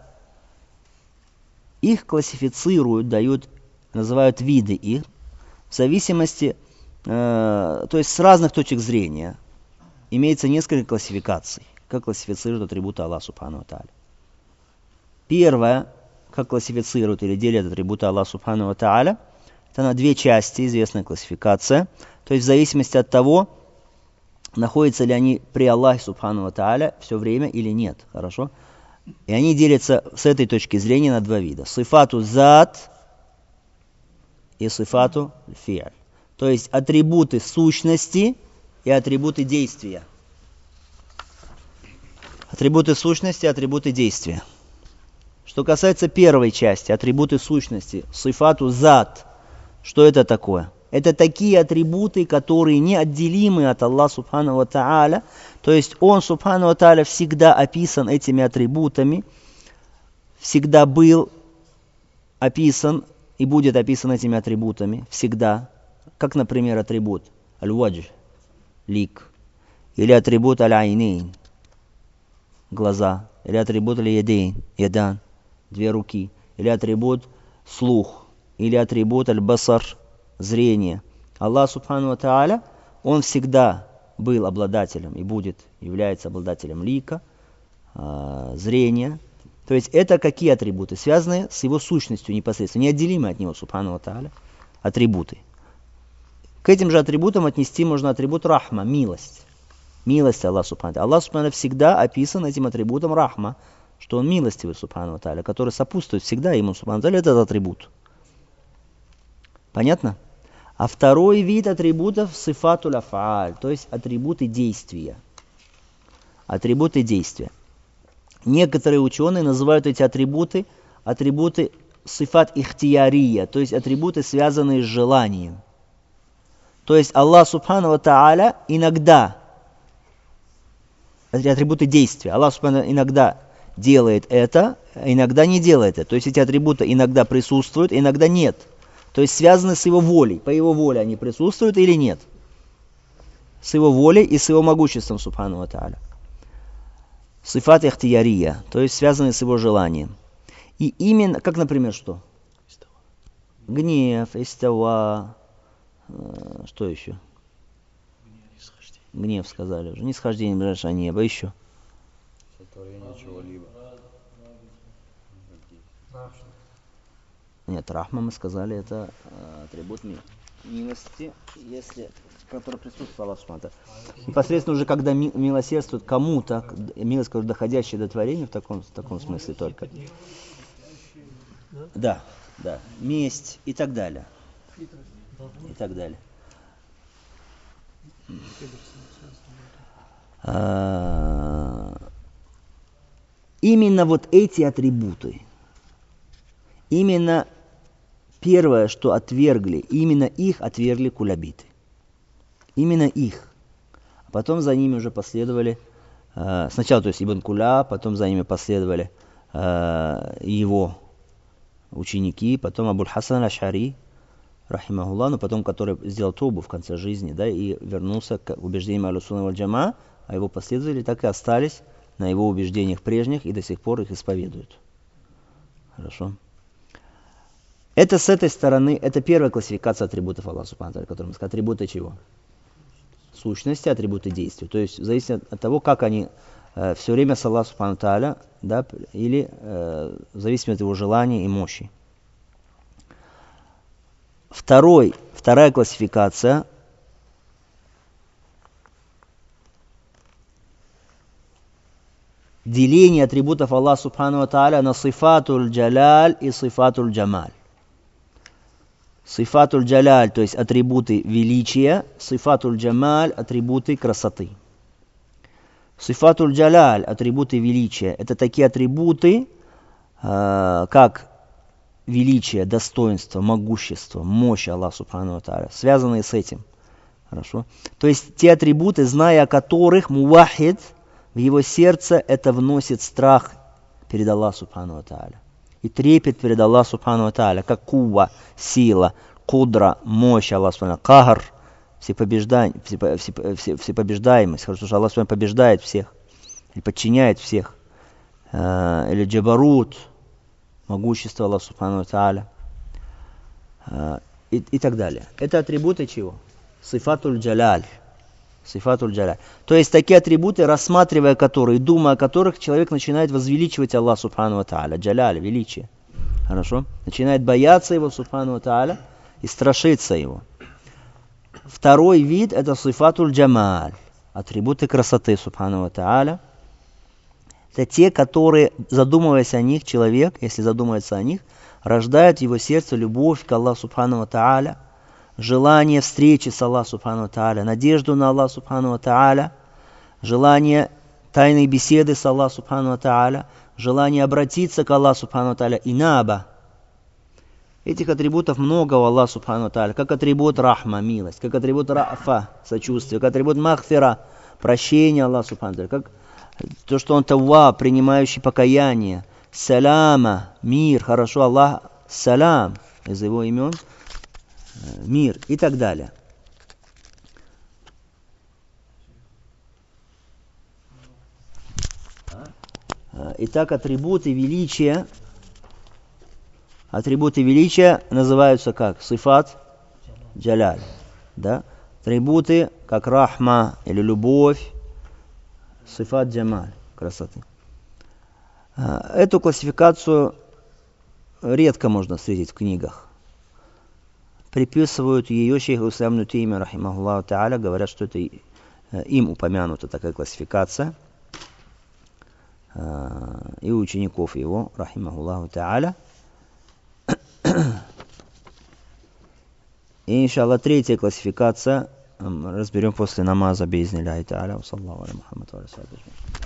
их классифицируют, называют виды их, в зависимости, то есть с разных точек зрения. Имеется несколько классификаций, как классифицируют атрибуты Аллаха Субхану ва Тааля. Первое, как классифицируют или делят атрибуты Аллаха Субхану ва Тааля, это на две части, известная классификация. То есть в зависимости от того, находятся ли они при Аллахе Субхану ва Тааля все время или нет. Хорошо? И они делятся с этой точки зрения на два вида. Сифату зат и сифату фи'аль. То есть атрибуты сущности и атрибуты действия. Атрибуты сущности и атрибуты действия. Что касается первой части, атрибуты сущности, сифату зат, что это такое? Это такие атрибуты, которые неотделимы от Аллаха Субхану ва Тааля. То есть Он, Субхану ва Тааля, всегда описан этими атрибутами, всегда был описан и будет описан этими атрибутами, всегда. Как, например, атрибут аль-вадж, лик, или атрибут аль-айнейн, глаза, или атрибут аль-ядейн, ядан, две руки, или атрибут слух, или атрибут аль-басар, зрение. Аллах Субхану ва Тааля, Он всегда был обладателем и является обладателем лика, зрения. То есть это какие атрибуты? Связанные с Его сущностью непосредственно, неотделимые от Него, Субхану ва Тааля, атрибуты. К этим же атрибутам отнести можно атрибут рахма, милость. Милость Аллаха Субхану ва Тааля. Аллах Субхану ва Тааля всегда описан этим атрибутом рахма, что Он милостивый, Субхану ва Тааля, который сопутствует всегда Ему, Субхану ва Тааля, этот атрибут. Понятно? А второй вид атрибутов сифатуль аф'аль, то есть атрибуты действия. Атрибуты действия. Некоторые ученые называют эти атрибуты сифат ихтиярия, то есть атрибуты, связанные с желанием. То есть Аллах Субхану ва Тааля иногда, атрибуты действия, Аллах Субхану иногда делает это, а иногда не делает это. То есть эти атрибуты иногда присутствуют, иногда нет. То есть связаны с Его волей. По Его воле они присутствуют или нет? С Его волей и с Его могуществом, Субхану ва Тааля. Сифат ихтиярия, то есть связаны с Его желанием. И именно, как, например, что? Гнев, истава, что еще? Гнев сказали уже. Нисхождение ближайшего неба, еще. Сотворение чего-либо. Нет, рахма, мы сказали, это атрибут милости, который присутствует Аллах Субхану ва Тааля. Непосредственно уже, когда милосердствует кому-то, милость, доходящая до творения, в таком смысле только. Да, месть и так далее. И так далее. Именно вот эти атрибуты, именно первое, что отвергли, именно их отвергли кулябиты. Именно их. А потом за ними уже последовали, сначала, то есть Ибн Куля, потом за ними последовали его ученики, потом Абуль-Хасан аль-Аш'ари, рахимахуллах, но потом, который сделал тобу в конце жизни, да, и вернулся к убеждениям Ахлю-Сунна валь-Джамаа, а его последователи так и остались на его убеждениях прежних и до сих пор их исповедуют. Хорошо. Это с этой стороны, это первая классификация атрибутов Аллаха Субхану ва Тааля, которую мы сказали. Атрибуты чего? Сущности, атрибуты действия. То есть зависит от того, как они все время с Аллахом Субхану ва Тааля, да, или зависит от его желания и мощи. Вторая классификация деление атрибутов Аллаха Субхану ва Тааля на сифатуль джаляль и сифатуль джамаль. Сифатуль джаляль, то есть атрибуты величия, сифатуль джамаль, атрибуты красоты. Сифатуль джаляль, атрибуты величия, это такие атрибуты, как величие, достоинство, могущество, мощь Аллаха Субхану ва Тааля, связанные с этим. Хорошо? То есть те атрибуты, зная о которых мувахид в его сердце, это вносит страх перед Аллахом Субхану ва Тааля. И трепет перед Аллахом Субхану ва Тааля, как кува, сила, кудра, мощь Аллаха Субхану ва Тааля, кахар, всепобеждаемость. Хорошо, что Аллах Субхану побеждает всех, или подчиняет всех. Или джабарут, могущество Аллаха Субхану ва Тааля. И так далее. Это атрибуты чего? Сифатуль джаляль. Сифатуль джаляль. То есть такие атрибуты, рассматривая которые, думая о которых, человек начинает возвеличивать Аллаха Субхану ва Тааля. Джаляль, величие. Хорошо? Начинает бояться его Субхану ва Тааля и страшиться его. Второй вид это сифатуль джамаль. Атрибуты красоты Субхану ва Тааля. Это те, которые, задумываясь о них, человек, если задумается о них, рождает в его сердце любовь к Аллаху Субхану ва Тааля, желание встречи с Аллахом Субхану ва Тааля, надежду на Аллаха Субхану ва Тааля, желание тайной беседы с Аллахом Субхану ва Тааля, желание обратиться к Аллаху Субхану ва Тааля, инаба. Этих атрибутов много у Аллаха Субхану ва Тааля, как атрибут рахма, милость, как атрибут рафа, сочувствие, как атрибут махфира, прощение Аллаха Субхану ва Тааля, как то, что он тавва, принимающий покаяние, салама, мир, хорошо, Аллах, салам, из его имен, мир и так далее. Итак, атрибуты величия называются как? Сифат джаляль. Да? Атрибуты как рахма или любовь, сифат джамаль, красоты. Эту классификацию редко можно встретить в книгах. Приписывают ее шейху Ислам ибн Теймия, рахимахуллаху та'аля, говорят, что это им упомянута такая классификация. И у учеников его, рахимахуллаху та'аля. И, иншаллах, третья классификация разберем после намаза, биизнилляхи та'аля. Саллаллаху аля Мухаммад ва аля салям.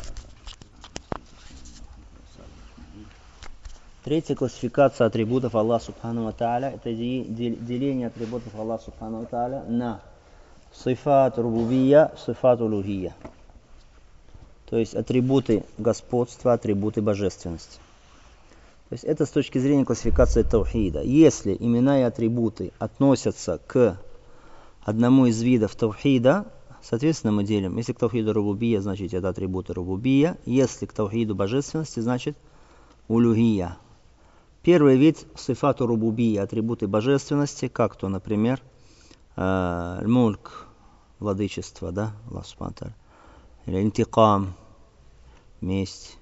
Третья классификация атрибутов Аллаха Субхану ва Тааля, это деление атрибутов Аллаха Субхану ва Тааля на сифат рубубия, сифат улухия. То есть атрибуты господства, атрибуты божественности. То есть это с точки зрения классификации таухида. Если имена и атрибуты относятся к одному из видов таухида, соответственно мы делим. Если к таухиду рубубия, значит это атрибуты рубубия. Если к таухиду божественности, значит улухия. Первый вид сифату рубубия, атрибуты божественности, как то, например, мульк, владычество, да, Аллах Субхану ва Тааля, или интикам, месть,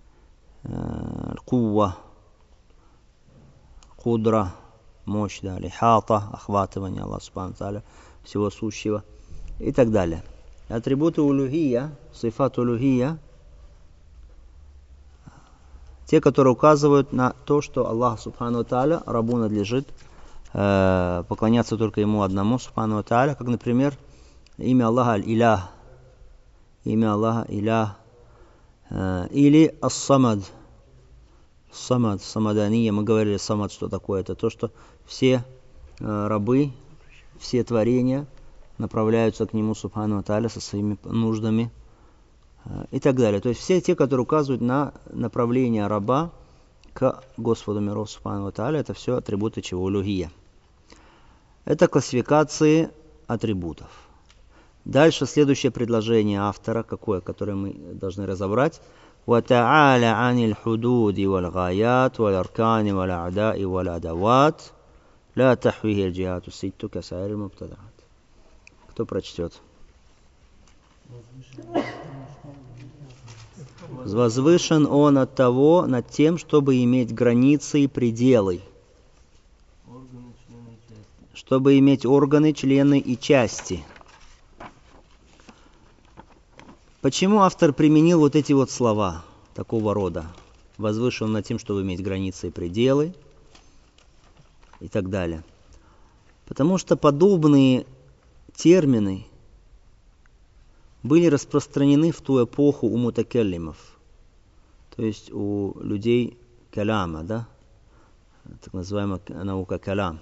кува, кудра, мощь, да, лихата, охватывание Аллаха Субхану ва Тааля, всего сущего и так далее. Атрибуты улухия, сифат улухия, те, которые указывают на то, что Аллах Субхану ва Тааля рабу надлежит поклоняться только ему одному, Субхану ва Тааля, как, например, имя Аллаха Аль-Илях, имя Аллаха Илях, или Ас-Самад, Самад, Самадания. Мы говорили, Самад, что такое? Это то, что все рабы, все творения направляются к нему, Субхану ва Тааля, со своими нуждами и так далее. То есть все те, которые указывают на направление раба к Господу миров, Субхану ва Тааля, это все атрибуты чего? Улухия. Это классификации атрибутов. Дальше следующее предложение автора, какое, которое мы должны разобрать. وَتَعَالَ عَنِ الْحُدُودِ وَالْغَايَاتِ وَالْأَرْكَانِ وَالْأَعْدَاءِ وَالْأَدَوَاتِ لَا تَحْوِهِ الْجِهَاتُ السِّتُّ كَسَائِرِ الْمُبْتَدَعَاتِ. Кто прочтет? Возвышен он от того, над тем, чтобы иметь границы и пределы. Чтобы иметь органы, члены и части. Почему автор применил вот эти вот слова? такого рода. Возвышен над тем, чтобы иметь границы и пределы и так далее. Потому что подобные термины были распространены в ту эпоху у мутакаллимов, то есть у людей каляма, да? Так называемая наука калям.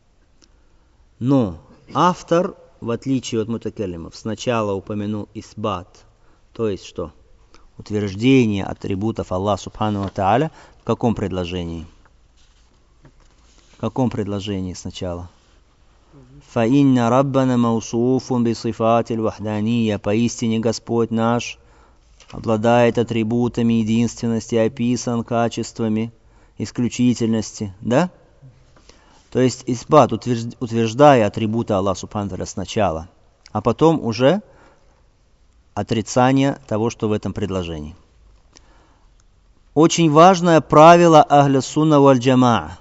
Но автор, в отличие от мутакаллимов, сначала упомянул исбат, то есть что? Утверждение атрибутов Аллаха Субхану ва Тааля. В каком предложении? В каком предложении сначала? «Фаинна раббана маусуфун бисифатиль вахдания». Поистине Господь наш обладает атрибутами единственности, описан качествами исключительности. Да? То есть исбат, утверждая атрибуты Аллаха Субхану ва Тааля сначала, а потом уже отрицание того, что в этом предложении. Очень важное правило Ахля Сунна валь Джамаа,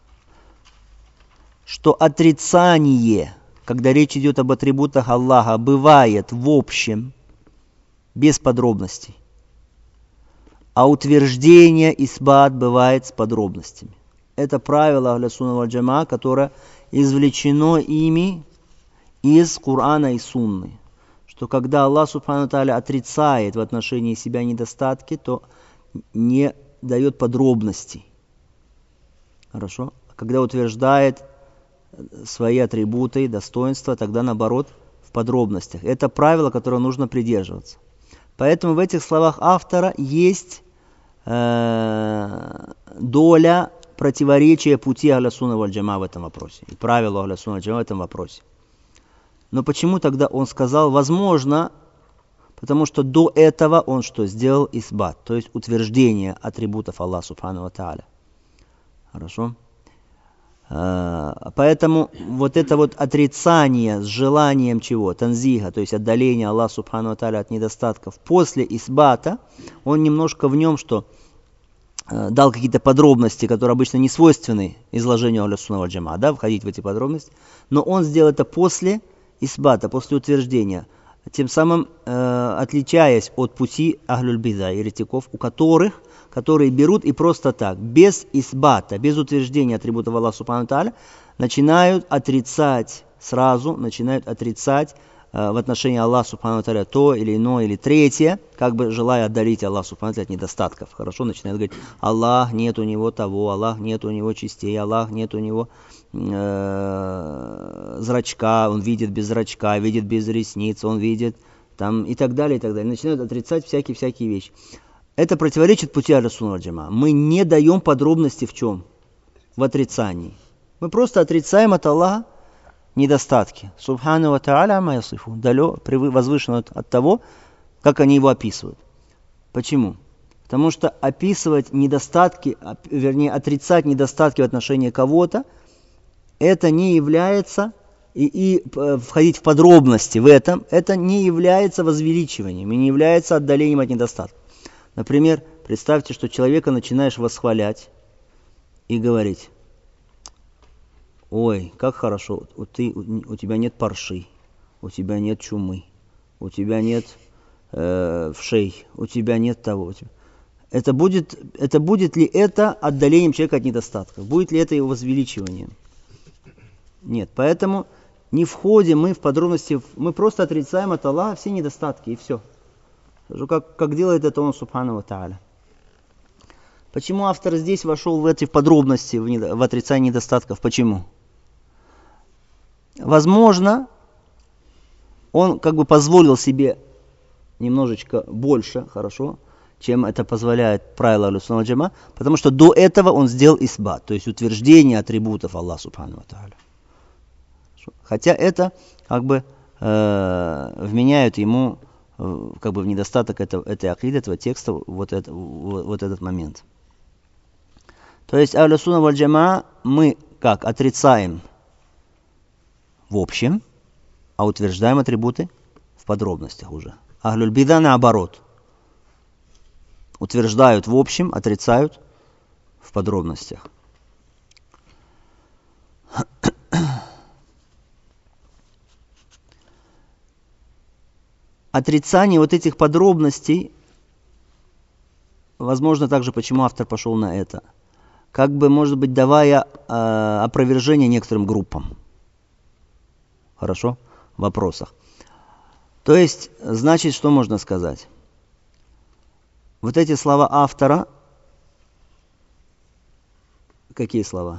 что отрицание, когда речь идет об атрибутах Аллаха, бывает в общем, без подробностей, а утверждение исбат бывает с подробностями. Это правило Ахля Сунна валь Джамаа, которое извлечено ими из Корана и Сунны, что когда Аллах Субхану ва Тааля отрицает в отношении себя недостатки, то не дает подробностей. Хорошо? Когда утверждает свои атрибуты, достоинства, тогда наоборот в подробностях. Это правило, которого нужно придерживаться. Поэтому в этих словах автора есть доля противоречия пути Ахля Сунна валь Джамаа в этом вопросе. И правила Ахля Сунна валь Джамаа в этом вопросе. Но почему тогда он сказал возможно, потому что до этого он что? Сделал исбат, то есть утверждение атрибутов Аллаха Субхану ва Тааля. Хорошо? Поэтому вот это вот отрицание с желанием чего? Танзиха, то есть отдаление Аллаха Субхану ва Тааля от недостатков после исбата, он немножко в нем что? Дал какие-то подробности, которые обычно не свойственны изложению Ахля Сунна валь Джамаа, да, входить в эти подробности, но он сделал это после исбата, после утверждения, тем самым отличаясь от пути Ахлюль Бида, еретиков, которые берут и просто так, без исбата, без утверждения атрибутов Аллаха Субхану ва Тааля, начинают отрицать в отношении Аллаха Субхану ва Тааля то или иное, или третье, как бы желая отдалить Аллаха Субхану ва Тааля от недостатков. Хорошо, начинают говорить, Аллах, нет у него того, Аллах, нет у него частей, Аллах, нет у него зрачка, он видит без зрачка, видит без ресниц, он видит там и так далее, и так далее. Начинают отрицать всякие вещи. Это противоречит пути Ахля Сунна валь Джамаа. Мы не даем подробности в чем? В отрицании. Мы просто отрицаем от Аллаха недостатки. Субхану ва Тааля ама ясифу. Возвышен от того, как они его описывают. Почему? Потому что описывать недостатки, вернее, отрицать недостатки в отношении кого-то, это не является, и входить в подробности в этом, это не является возвеличиванием и не является отдалением от недостатков. Например, представьте, что человека начинаешь восхвалять и говорить, ой, как хорошо, у тебя нет парши, у тебя нет чумы, у тебя нет вшей, у тебя нет того. Это будет ли это отдалением человека от недостатков? Будет ли это его возвеличиванием? Нет, поэтому не входим мы в подробности, мы просто отрицаем от Аллаха все недостатки и все. Как делает это он Субхану ва Тааля. Почему автор здесь вошел в эти подробности, в отрицание недостатков? Почему? Возможно, он как бы позволил себе немножечко больше, хорошо, чем это позволяет правило Ахля Сунна валь Джамаа, потому что до этого он сделал исбат, то есть утверждение атрибутов Аллаха Субхану ва Тааля. Хотя это как бы вменяют ему как бы в недостаток этой акиды, этого текста, вот этот момент. То есть Ахля Сунна валь Джамаа мы как отрицаем в общем, а утверждаем атрибуты в подробностях уже. Ахлюль Бида наоборот. Утверждают в общем, отрицают в подробностях. Отрицание вот этих подробностей возможно, также почему автор пошел на это. Как бы, может быть, давая опровержение некоторым группам. Хорошо? В вопросах. То есть, значит, что можно сказать? Вот эти слова автора, какие слова?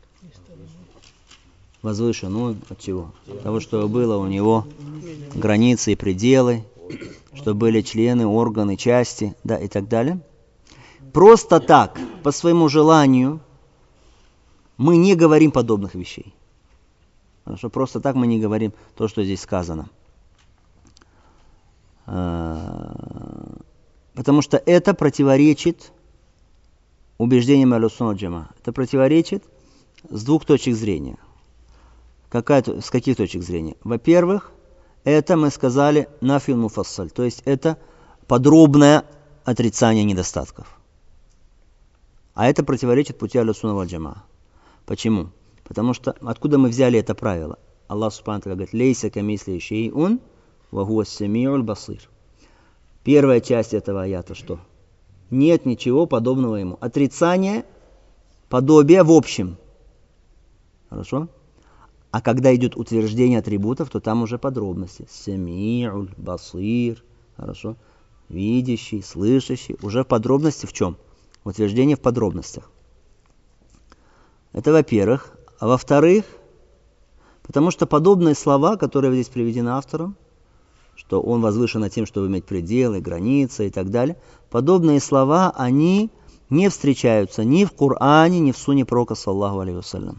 Возвышен он от чего? Того, что было у него границы и пределы, что были члены, органы, части, да, и так далее. Просто так, по своему желанию, мы не говорим подобных вещей. Потому что просто так мы не говорим то, что здесь сказано. Потому что это противоречит убеждениям Ахлю-Сунна валь-Джамаа. Это противоречит с двух точек зрения. С каких точек зрения? Во-первых, это мы сказали нафи муфассаль, то есть это подробное отрицание недостатков. А это противоречит пути Ахлю-Сунна валь-Джамаа. Почему? Потому что откуда мы взяли это правило? Аллах Субхану ва Тааля говорит: «Лейса камисли шейун ва хуа ас-сами'уль басир». Первая часть этого аята что? Нет ничего подобного ему. Отрицание подобия в общем. Хорошо? А когда идет утверждение атрибутов, то там уже подробности. Сами'уль басир. Хорошо? Видящий, слышащий. Уже в подробности в чем? Утверждение в подробностях. Это во-первых. А во-вторых, потому что подобные слова, которые здесь приведены автором, что он возвышен над тем, чтобы иметь пределы, границы и так далее, подобные слова, они не встречаются ни в Коране, ни в Сунне пророка, саллаллаху алейхи вассалям.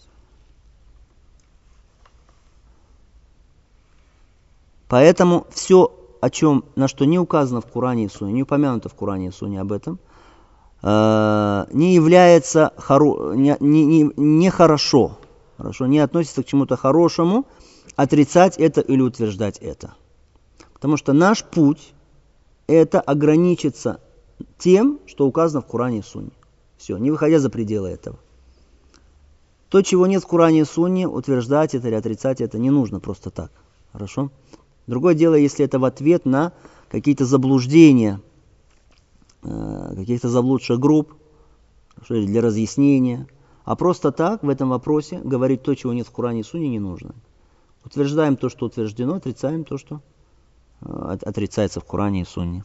Поэтому все, на что не указано в Коране и в Сунне, не упомянуто в Коране и в Сунне об этом, не является нехорошо, не относится к чему-то хорошему, отрицать это или утверждать это. Потому что наш путь – это ограничиться тем, что указано в Коране и Сунне. Все, не выходя за пределы этого. То, чего нет в Коране и Сунне, утверждать это или отрицать это не нужно просто так. Хорошо? Другое дело, если это в ответ на какие-то заблуждения, каких-то заблудших групп, или для разъяснения. А просто так в этом вопросе говорить то, чего нет в Коране и Сунне, не нужно. Утверждаем то, что утверждено, отрицаем то, что отрицается в Коране и Сунне.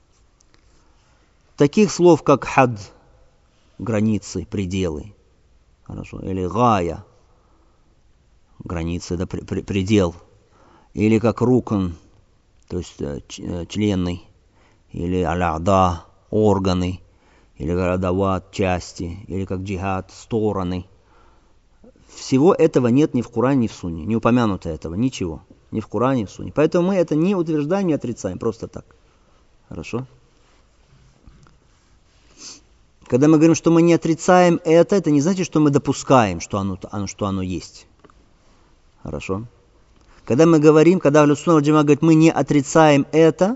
Таких слов, как хад, границы, пределы, хорошо, или гая, границы, да, предел, или как рукн, то есть членный, или аля-да, органы, или гадават, части, или как джихад, стороны. Всего этого нет ни в Коране, ни в Сунне, не упомянуто этого, ничего, ни в Коране, ни в Сунне. Поэтому мы это не утверждаем, не отрицаем, просто так. Хорошо? Когда мы говорим, что мы не отрицаем это не значит, что мы допускаем, что оно есть. Хорошо? Когда мы говорим, когда Ахлю-Сунна валь-Джамаа говорит, мы не отрицаем это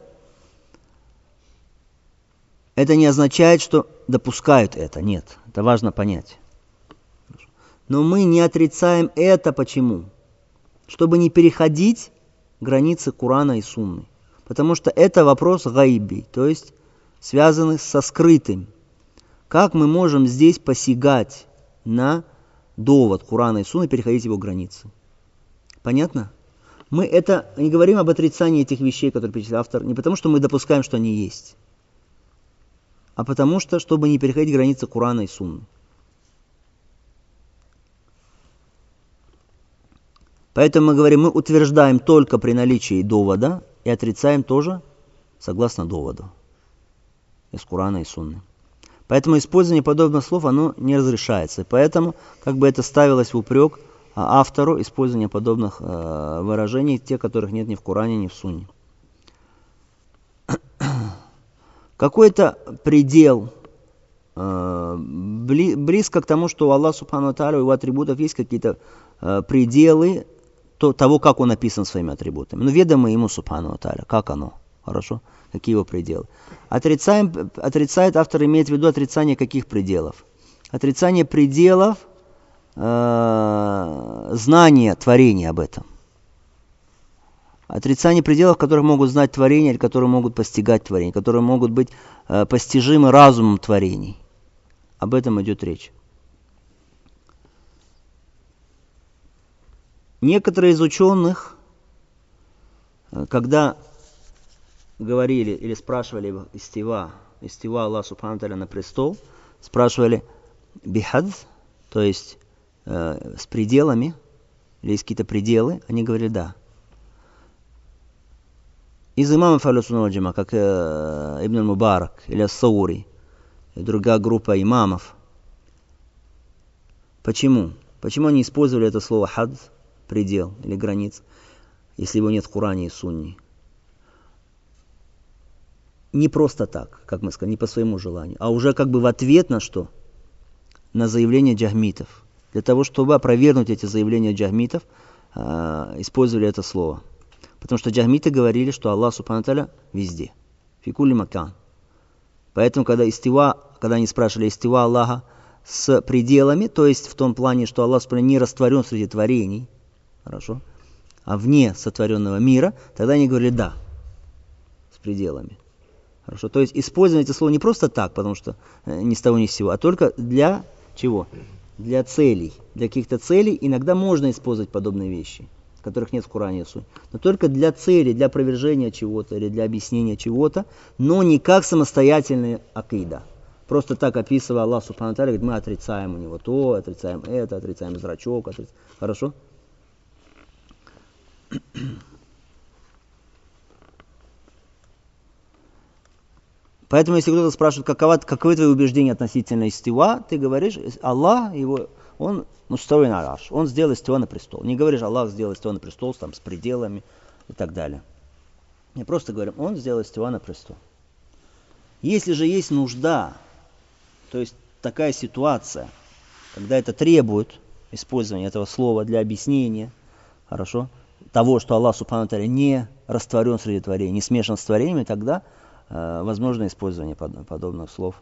не означает, что допускают это. Нет, это важно понять. Но мы не отрицаем это почему? Чтобы не переходить границы Корана и Сунны. Потому что это вопрос гайби, то есть связанный со скрытым. Как мы можем здесь посягать на довод Корана и Сунны, переходить его границы? Понятно? Мы это не говорим об отрицании этих вещей, которые перечислил автор, не потому, что мы допускаем, что они есть, а потому что, чтобы не переходить границы Корана и Сунны. Поэтому мы говорим, мы утверждаем только при наличии довода и отрицаем тоже согласно доводу из Корана и Сунны. Поэтому использование подобных слов, оно не разрешается. И поэтому, как бы это ставилось в упрек автору, использование подобных выражений, тех, которых нет ни в Коране, ни в Сунне. Какой-то предел близко к тому, что у Аллаха Субхану ва Тааля, у его атрибутов есть какие-то пределы того, как он описан своими атрибутами. Но ведомо ему Субхану ва Тааля, как оно. Хорошо? Какие его пределы. Отрицает автор, имеет в виду отрицание каких пределов? Отрицание пределов знания, творения об этом. Отрицание пределов, которых могут знать творения, или которые могут постигать творения, которые могут быть постижимы разумом творений. Об этом идет речь. Некоторые из ученых, когда говорили или спрашивали истива Аллах Субхану Тааля на престол, спрашивали бихадз, то есть с пределами, или есть какие-то пределы, они говорили да. Из имамов Ахлю-Сунна валь Джамаа, как Ибн Мубарак или Ас-Саури, и другая группа имамов. Почему? Почему они использовали это слово хадз, предел или границ, если его нет в Коране и Сунне? Не просто так, как мы сказали, не по своему желанию, а уже как бы в ответ на что? На заявление джахмитов. Для того, чтобы опровергнуть эти заявления джахмитов, использовали это слово. Потому что джахмиты говорили, что Аллах Субхану Тааля везде. Фикулли макан. Поэтому, когда они спрашивали истива Аллаха с пределами, то есть в том плане, что Аллах Субхану не растворен среди творений, хорошо, а вне сотворенного мира, тогда они говорили да, с пределами. Хорошо, то есть использование этого слова не просто так, потому что ни с того ни с сего, а только для чего? Для целей. Для каких-то целей иногда можно использовать подобные вещи, которых нет в Коране и Сунне. Но только для целей, для опровержения чего-то или для объяснения чего-то, но не как самостоятельная акида. Просто так описывая Аллах Субхану Тааля, говорит, мы отрицаем у него то, отрицаем это, отрицаем зрачок. Хорошо? Поэтому, если кто-то спрашивает, каковы твои убеждения относительно истива, ты говоришь, Аллах, он мустауи на арш, он сделал истива на престол. Не говоришь, Аллах сделал истива на престол там, с пределами и так далее. Не просто говорим, он сделал истива на престол. Если же есть нужда, то есть такая ситуация, когда это требует использования этого слова для объяснения, хорошо, того, что Аллах Субхану Тааля не растворен среди творений, не смешан с творениями, тогда возможно использование подобных слов.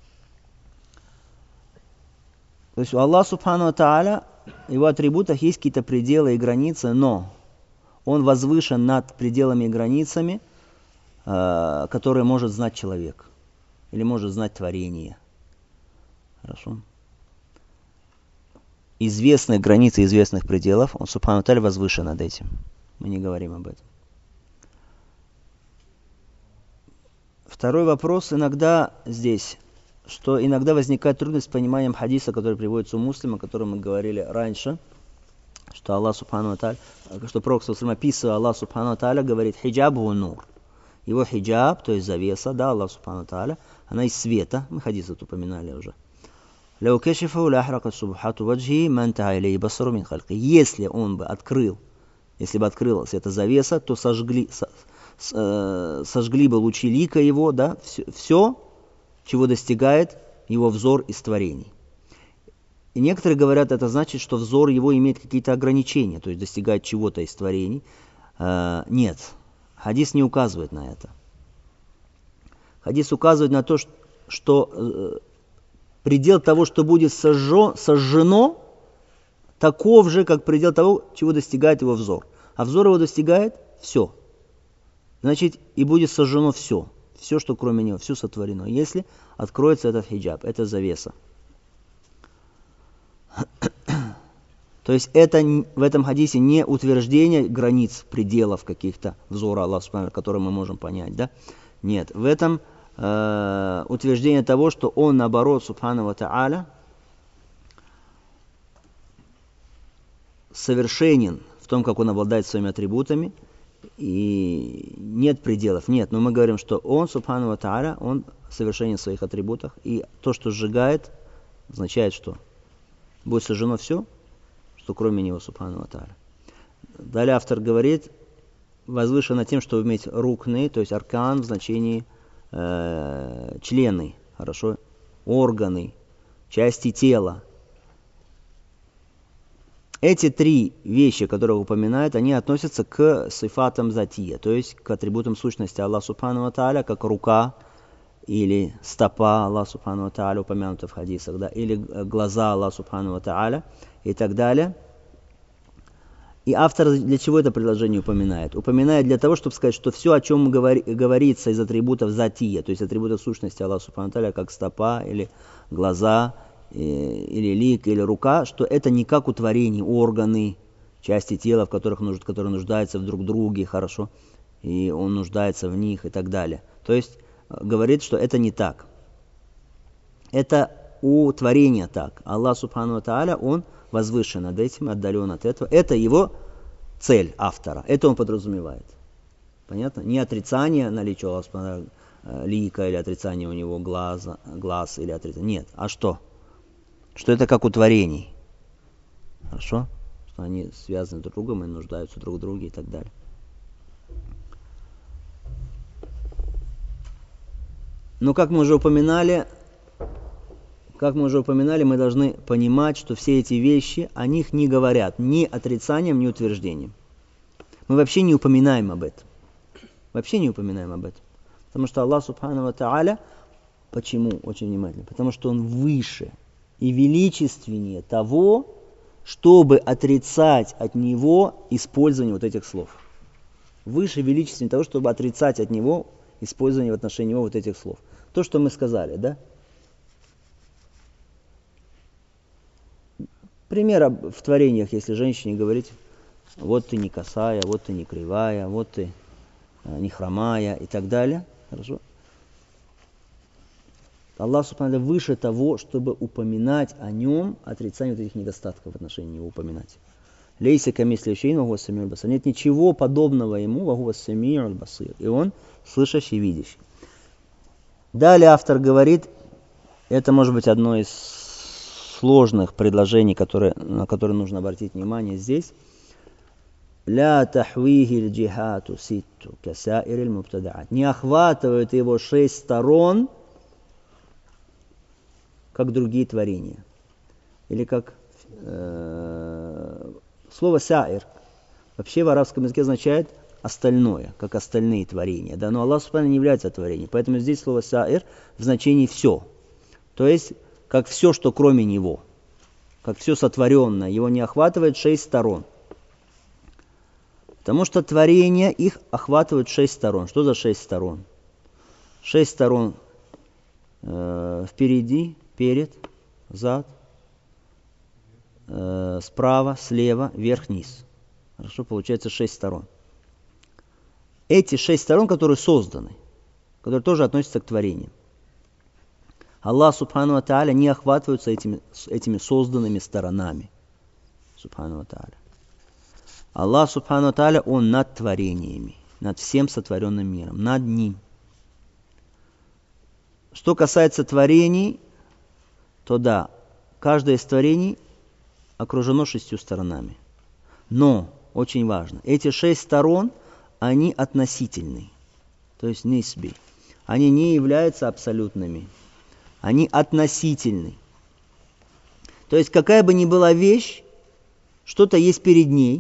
То есть у Аллаха Субхану Тааля, в его атрибутах есть какие-то пределы и границы, но он возвышен над пределами и границами, которые может знать человек или может знать творение. Хорошо? Известных границ и известных пределов, он Субхану Тааля возвышен над этим. Мы не говорим об этом. Второй вопрос иногда здесь, что иногда возникает трудность с пониманием хадиса, который приводится у муслима, о котором мы говорили раньше, что Аллах Субхану Тааля, что Пророк описывая Аллах Субхану Тааля, говорит хиджабу нур. Его хиджаб, то есть завеса, да, Аллах Субхану Тааля, она из света, мы хадис это упоминали уже. Если он бы открыл, если бы открылась эта завеса, то сожгли бы лучи лика его, да, все, чего достигает его взор из творений. И некоторые говорят, это значит, что взор его имеет какие-то ограничения, то есть достигает чего-то из творений. Нет, хадис не указывает на это. Хадис указывает на то, что предел того, что будет сожжено, таков же, как предел того, чего достигает его взор. А взор его достигает все. Значит, и будет сожжено все, что кроме него, все сотворено, если откроется этот хиджаб, эта завеса. То есть это в этом хадисе не утверждение границ, пределов каких-то взора Аллаха, которые мы можем понять, да? Нет, в этом утверждение того, что он, наоборот, Субхану ва Тааля, совершенен в том, как он обладает своими атрибутами, и нет пределов, нет, но мы говорим, что он, Субхану ва Тааля, он совершенен в своих атрибутах, и то, что сжигает, означает, что будет сожжено все, что кроме него, Субхану ва Тааля. Далее автор говорит, возвышено тем, что иметь рукны, то есть аркан в значении члены, хорошо, органы, части тела. Эти три вещи, которые упоминают, они относятся к сифатам затия, то есть к атрибутам сущности Аллаха Субхану ва Тааля, как рука или стопа Аллаха Субхану ва Тааля, упомянута в хадисах, да, или глаза Аллаха Субхану ва Тааля и так далее. И автор для чего это предложение упоминает? Упоминает для того, чтобы сказать, что все, о чем говорится из атрибутов затия, то есть атрибутов сущности Аллаха Субхану Тааля, как стопа или глаза, или лик, или рука, что это не как у творений, органы, части тела, которые нуждаются в друг друге, хорошо, и он нуждается в них и так далее. То есть говорит, что это не так. Это у творения так. Аллах Субхану Тааля, он возвышен над этим, отдален от этого. Это его цель автора. Это он подразумевает. Понятно? Не отрицание наличия Аллаха Субхану Тааля лика или отрицание у него глаз или отрицание. Нет. А что? Что это как у творений. Хорошо? Что они связаны друг с другом и нуждаются друг в друге и так далее. Но как мы уже упоминали, мы должны понимать, что все эти вещи, о них не говорят ни отрицанием, ни утверждением. Мы вообще не упоминаем об этом. Потому что Аллах Субхану ва Тааля, почему? Очень внимательно. Потому что Он выше и величественнее того, чтобы отрицать от Него использование вот этих слов. Выше и величественнее того, чтобы отрицать от Него использование в отношении Него вот этих слов. То, что мы сказали, да? Пример в творениях, если женщине говорить, вот ты не косая, вот ты не кривая, вот ты не хромая и так далее. Хорошо? Аллах Субхану выше того, чтобы упоминать о нем, отрицание вот этих недостатков в отношении него упоминать. Лейса камисли шейн ва хуа самиуль басир. Нет ничего подобного ему, ва хуа самиуль басир. И он слышащий, видящий. Далее автор говорит, это может быть одно из сложных предложений, на которые нужно обратить внимание здесь. Ля тахвихи джихату ситту касаириль мубтадаат. Не охватывают его 6 сторон, как другие творения. Или как слово саир вообще в арабском языке означает остальное, как остальные творения. Да? Но Аллах Субхану не является творением. Поэтому здесь слово саир в значении все. То есть, как все, что кроме него. Как все сотворенное. Его не охватывает 6 сторон. Потому что творения их охватывают 6 сторон. Что за 6 сторон? 6 сторон впереди, перед, зад, справа, слева, вверх, низ. Хорошо, получается 6 сторон. Эти 6 сторон, которые созданы, которые тоже относятся к творениям. Аллах Субхану ва Тааля не охватывается этими созданными сторонами. Субхану ва Тааля. Аллах Субхану ва Тааля, Он над творениями, над всем сотворенным миром, над ним. Что касается творений, то да, каждое из творений окружено 6 сторонами. Но, очень важно, эти 6 сторон, они относительны, то есть нисби. Они не являются абсолютными, они относительны. То есть, какая бы ни была вещь, что-то есть перед ней,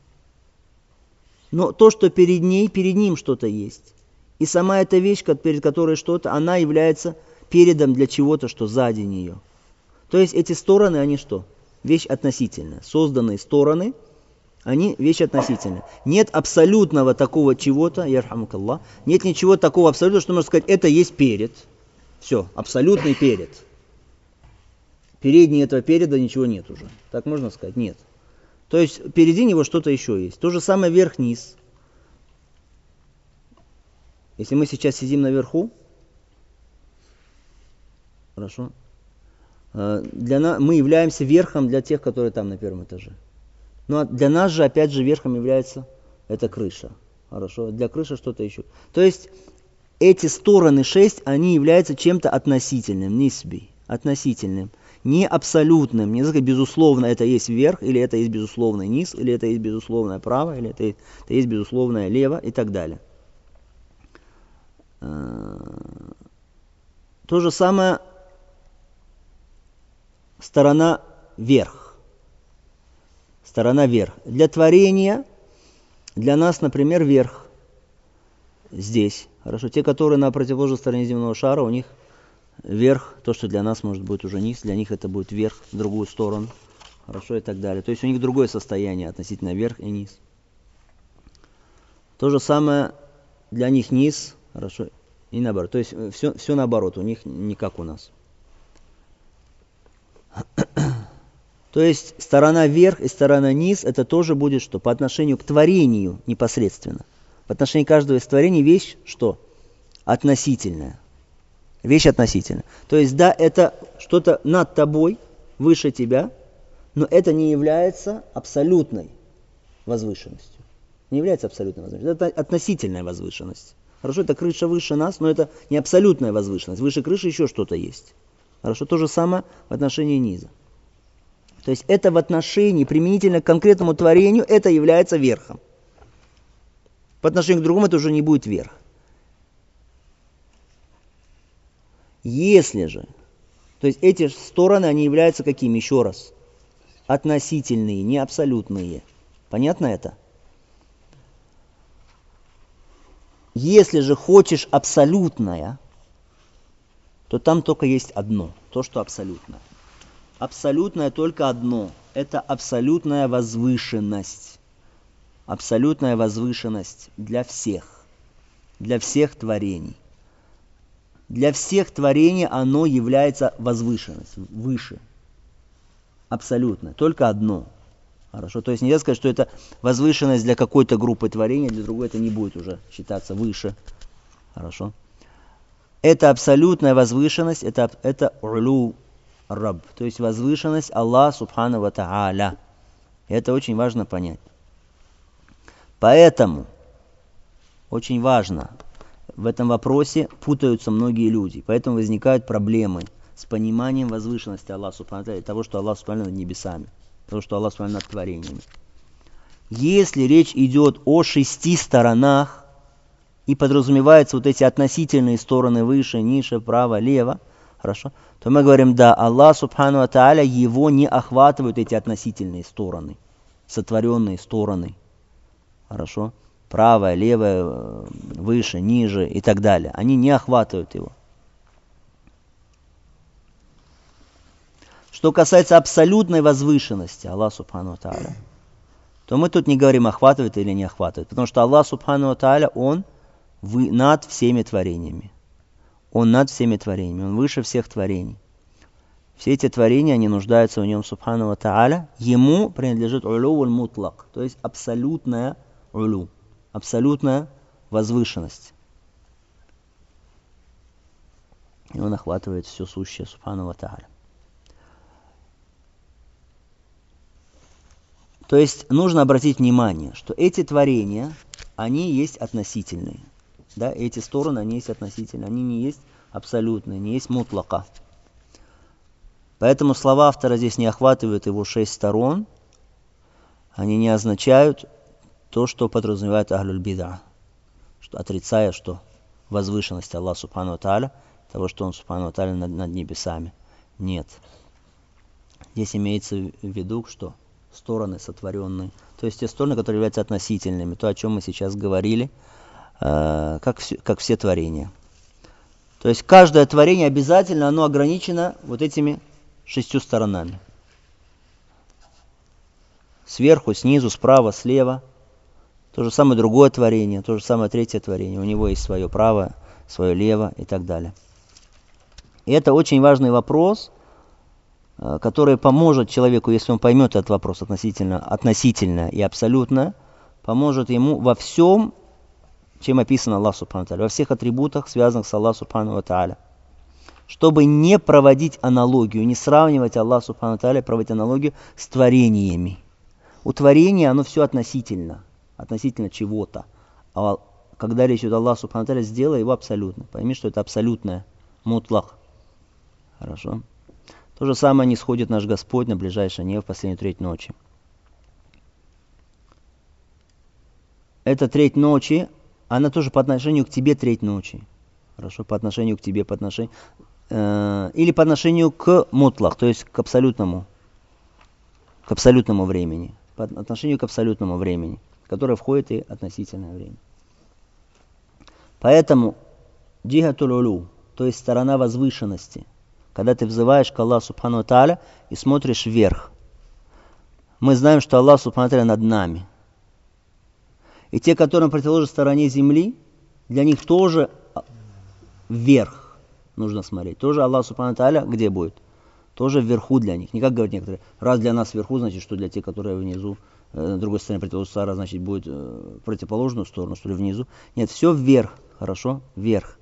но то, что перед ней, перед ним что-то есть. И сама эта вещь, перед которой что-то, она является передом для чего-то, что сзади нее. То есть эти стороны, они что? Вещь относительная. Созданные стороны, они вещь относительная. Нет абсолютного такого чего-то, ярхамукаллах, нет ничего такого абсолютного, что можно сказать, это есть перед. Все, абсолютный перед. Передней этого переда ничего нет уже. Так можно сказать? Нет. То есть впереди него что-то еще есть. То же самое вверх-вниз. Если мы сейчас сидим наверху, хорошо, мы являемся верхом для тех, которые там на первом этаже. Но для нас же, опять же, верхом является эта крыша. Хорошо, для крыши что-то еще. То есть эти стороны 6, они являются чем-то относительным, нисби, относительным. Не абсолютным, не сказать, безусловно, это есть вверх, или это есть безусловный низ, или это есть безусловное право, или это есть безусловное лево и так далее. То же самое сторона вверх. Сторона вверх. Для творения, для нас, например, вверх. Здесь. Хорошо. Те, которые на противоположной стороне земного шара, у них вверх, то, что для нас может быть уже низ, для них это будет вверх, в другую сторону. хорошо, и так далее. То есть у них другое состояние относительно верх и низ. То же самое для них низ, хорошо, и наоборот. То есть все наоборот, у них не как у нас. То есть сторона вверх и сторона низ, это тоже будет что? По отношению к творению непосредственно. В отношении каждого из творений вещь что? Относительная. Вещь относительная. То есть да, это что-то над тобой, выше тебя, но это не является абсолютной возвышенностью. Не является абсолютной возвышенностью. Это относительная возвышенность. Хорошо, это крыша выше нас, но это не абсолютная возвышенность. Выше крыши еще что-то есть. Хорошо, то же самое в отношении низа. То есть это в отношении, применительно к конкретному творению, это является верхом. По отношению к другому это уже не будет верх. Если же, то есть эти стороны, они являются какими? Еще раз. Относительные, не абсолютные. Понятно это? Если же хочешь абсолютное, то там только есть одно, то, что абсолютно. Абсолютное только одно. Это абсолютная возвышенность. Абсолютная возвышенность для всех творений. Для всех творений оно является возвышенность, выше. Абсолютно. Только одно. Хорошо. То есть нельзя сказать, что это возвышенность для какой-то группы творений, для другой это не будет уже считаться выше. Хорошо. Это абсолютная возвышенность, это улу Рабб, то есть возвышенность Аллаха Субхану ва Тааля. Это очень важно понять. Поэтому очень важно, в этом вопросе путаются многие люди, поэтому возникают проблемы с пониманием возвышенности Аллаха Субхану ва Тааля, того, что Аллах Субхану над небесами, того, что Аллах Субхану над творениями. Если речь идет о 6 сторонах и подразумеваются вот эти относительные стороны выше, ниже, право, лево, хорошо, то мы говорим, да, Аллах Субхану ва Тааля, его не охватывают эти относительные стороны, сотворенные стороны. Хорошо? Правое, левое, выше, ниже и так далее. Они не охватывают его. Что касается абсолютной возвышенности Аллаха Субхану ва Тааля, то мы тут не говорим, охватывает или не охватывает. Потому что Аллах Субхану ва Тааля, Он над всеми творениями. Он над всеми творениями, Он выше всех творений. Все эти творения, они нуждаются в Нем, Субхану ва Тааля. Ему принадлежит улу мутлак, то есть абсолютная улу, абсолютная возвышенность. И Он охватывает все сущее, Субхану ва Тааля. То есть нужно обратить внимание, что эти творения, они есть относительные. Да, эти стороны, они есть относительные, они не есть абсолютные, не есть мутлака. Поэтому слова автора здесь не охватывают его 6 сторон, они не означают то, что подразумевает ахлюль бида, что отрицая, что возвышенность Аллаха Субхану ва Тааля, того, что Он Субхану ва Тааля над небесами. Нет. Здесь имеется в виду, что стороны сотворенные, то есть те стороны, которые являются относительными, то, о чем мы сейчас говорили, как все творения. То есть каждое творение обязательно, оно ограничено вот этими 6 сторонами. Сверху, снизу, справа, слева. То же самое другое творение, то же самое третье творение. У него есть свое право, свое лево и так далее. И это очень важный вопрос, который поможет человеку, если он поймет этот вопрос относительно и абсолютно, поможет ему во всем, чем описан Аллах Субхану ва Тааля, во всех атрибутах, связанных с Аллахом Субхану ва Тааля. Чтобы не проводить аналогию, не сравнивать Аллах Субхану ва Тааля, проводить аналогию с творениями. У творения оно все относительно чего-то. А когда речь идет о Аллахе Субхану ва Тааля, сделай его абсолютно. Пойми, что это абсолютное, мутлах. Хорошо? То же самое не сходит наш Господь на ближайшее небо в последнюю треть ночи. Эта треть ночи, она тоже по отношению к тебе треть ночи. Хорошо, по отношению к тебе, или по отношению к мутлах, то есть к абсолютному времени. По отношению к абсолютному времени, в которое входит и относительное время. Поэтому джихатуль улу, то есть сторона возвышенности, когда ты взываешь к Аллаху Субхану ва Тааля и смотришь вверх. мы знаем, что Аллах Субхану ва Тааля над нами. И те, которые на противоположной стороне земли, для них тоже вверх нужно смотреть. Тоже Аллах Субхану ва Тааля где будет? Тоже вверху для них. Не как говорят некоторые, раз для нас вверху, значит, что для тех, которые внизу, на другой стороне противоположной стороны, значит, будет в противоположную сторону, что ли, внизу. Нет, все вверх, хорошо? Вверх.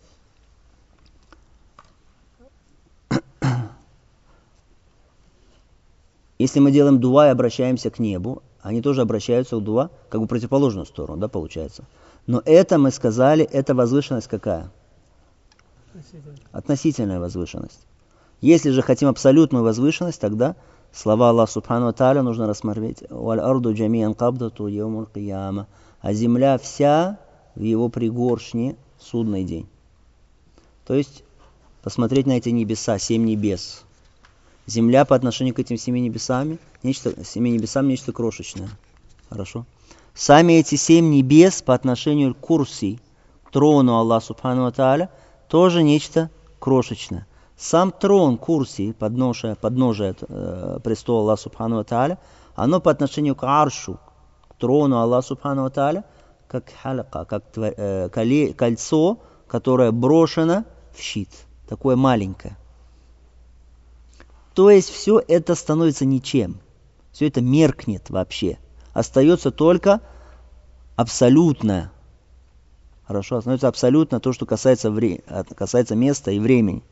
Если мы делаем дуа и обращаемся к небу, они тоже обращаются к дуа, как бы в противоположную сторону, да, получается. Но это, мы сказали, это возвышенность какая? Относительная возвышенность. Если же хотим абсолютную возвышенность, тогда слова Аллаха Субхану ва Тааля нужно рассмотреть. «Валь-арду джамиан кабдату яумул кияма». А земля вся в его пригоршне в судный день. То есть, посмотреть на эти небеса, 7 небес. Земля по отношению к этим 7 небесам нечто крошечное. Хорошо? Сами эти 7 небес по отношению к курси, трону Аллаха Субхану ва Тааля, тоже нечто крошечное. Сам трон курси, подножие престола Аллаха Субхану ва Тааля, оно по отношению к аршу, к трону Аллаха Субхану ва Тааля, как халака, как кольцо, которое брошено в щит. Такое маленькое. То есть все это становится ничем. Все это меркнет вообще. Остается только абсолютное. Хорошо, остается абсолютно то, что касается места и времени.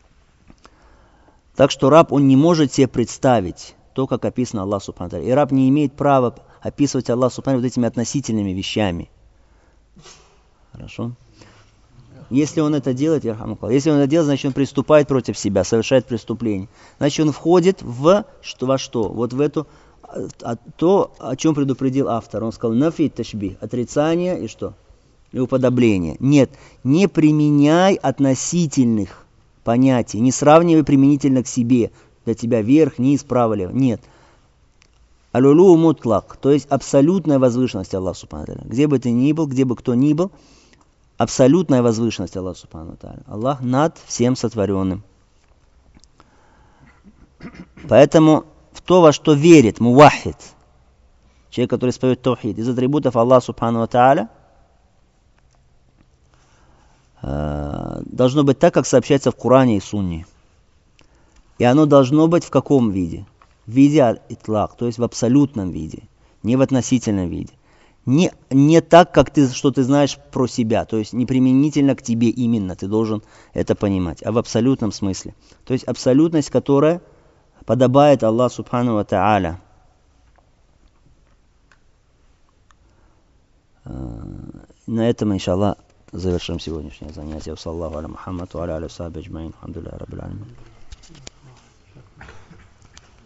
Так что раб, он не может себе представить то, как описано Аллах Субхану ва Тааля. И раб не имеет права описывать Аллах Субхану вот этими относительными вещами. Хорошо? Если он это делает, значит он приступает против себя, совершает преступление. Значит он входит во что? Вот в эту, то, о чем предупредил автор. Он сказал, нафи ташбих, отрицание и что? И уподобление. Нет, не применяй относительных понятий, не сравнивай применительно к себе. Для тебя вверх, низ, право, лево. Нет. Алюлу мутлак, то есть абсолютная возвышенность Аллаха Субхану ва Тааля. Где бы ты ни был, где бы кто ни был, абсолютная возвышенность Аллаха Субхану ва Тааля. Аллах над всем сотворенным. Поэтому в то, во что верит мувахид, человек, который исповедует таухид, из атрибутов Аллаха Субхану ва Тааля, должно быть так, как сообщается в Коране и Сунне. И оно должно быть в каком виде? В виде итлак, то есть в абсолютном виде, не в относительном виде. Не так, как что ты знаешь про себя, то есть не применительно к тебе именно, ты должен это понимать, а в абсолютном смысле. То есть абсолютность, которая подобает Аллаху Субхану ва Тааля. На этом, иншаллах, завершим сегодняшнее занятие. Саллаху аля Мухаммаду, аля аля сахби аджмаин. Алхамдулиллахи раббил аламин.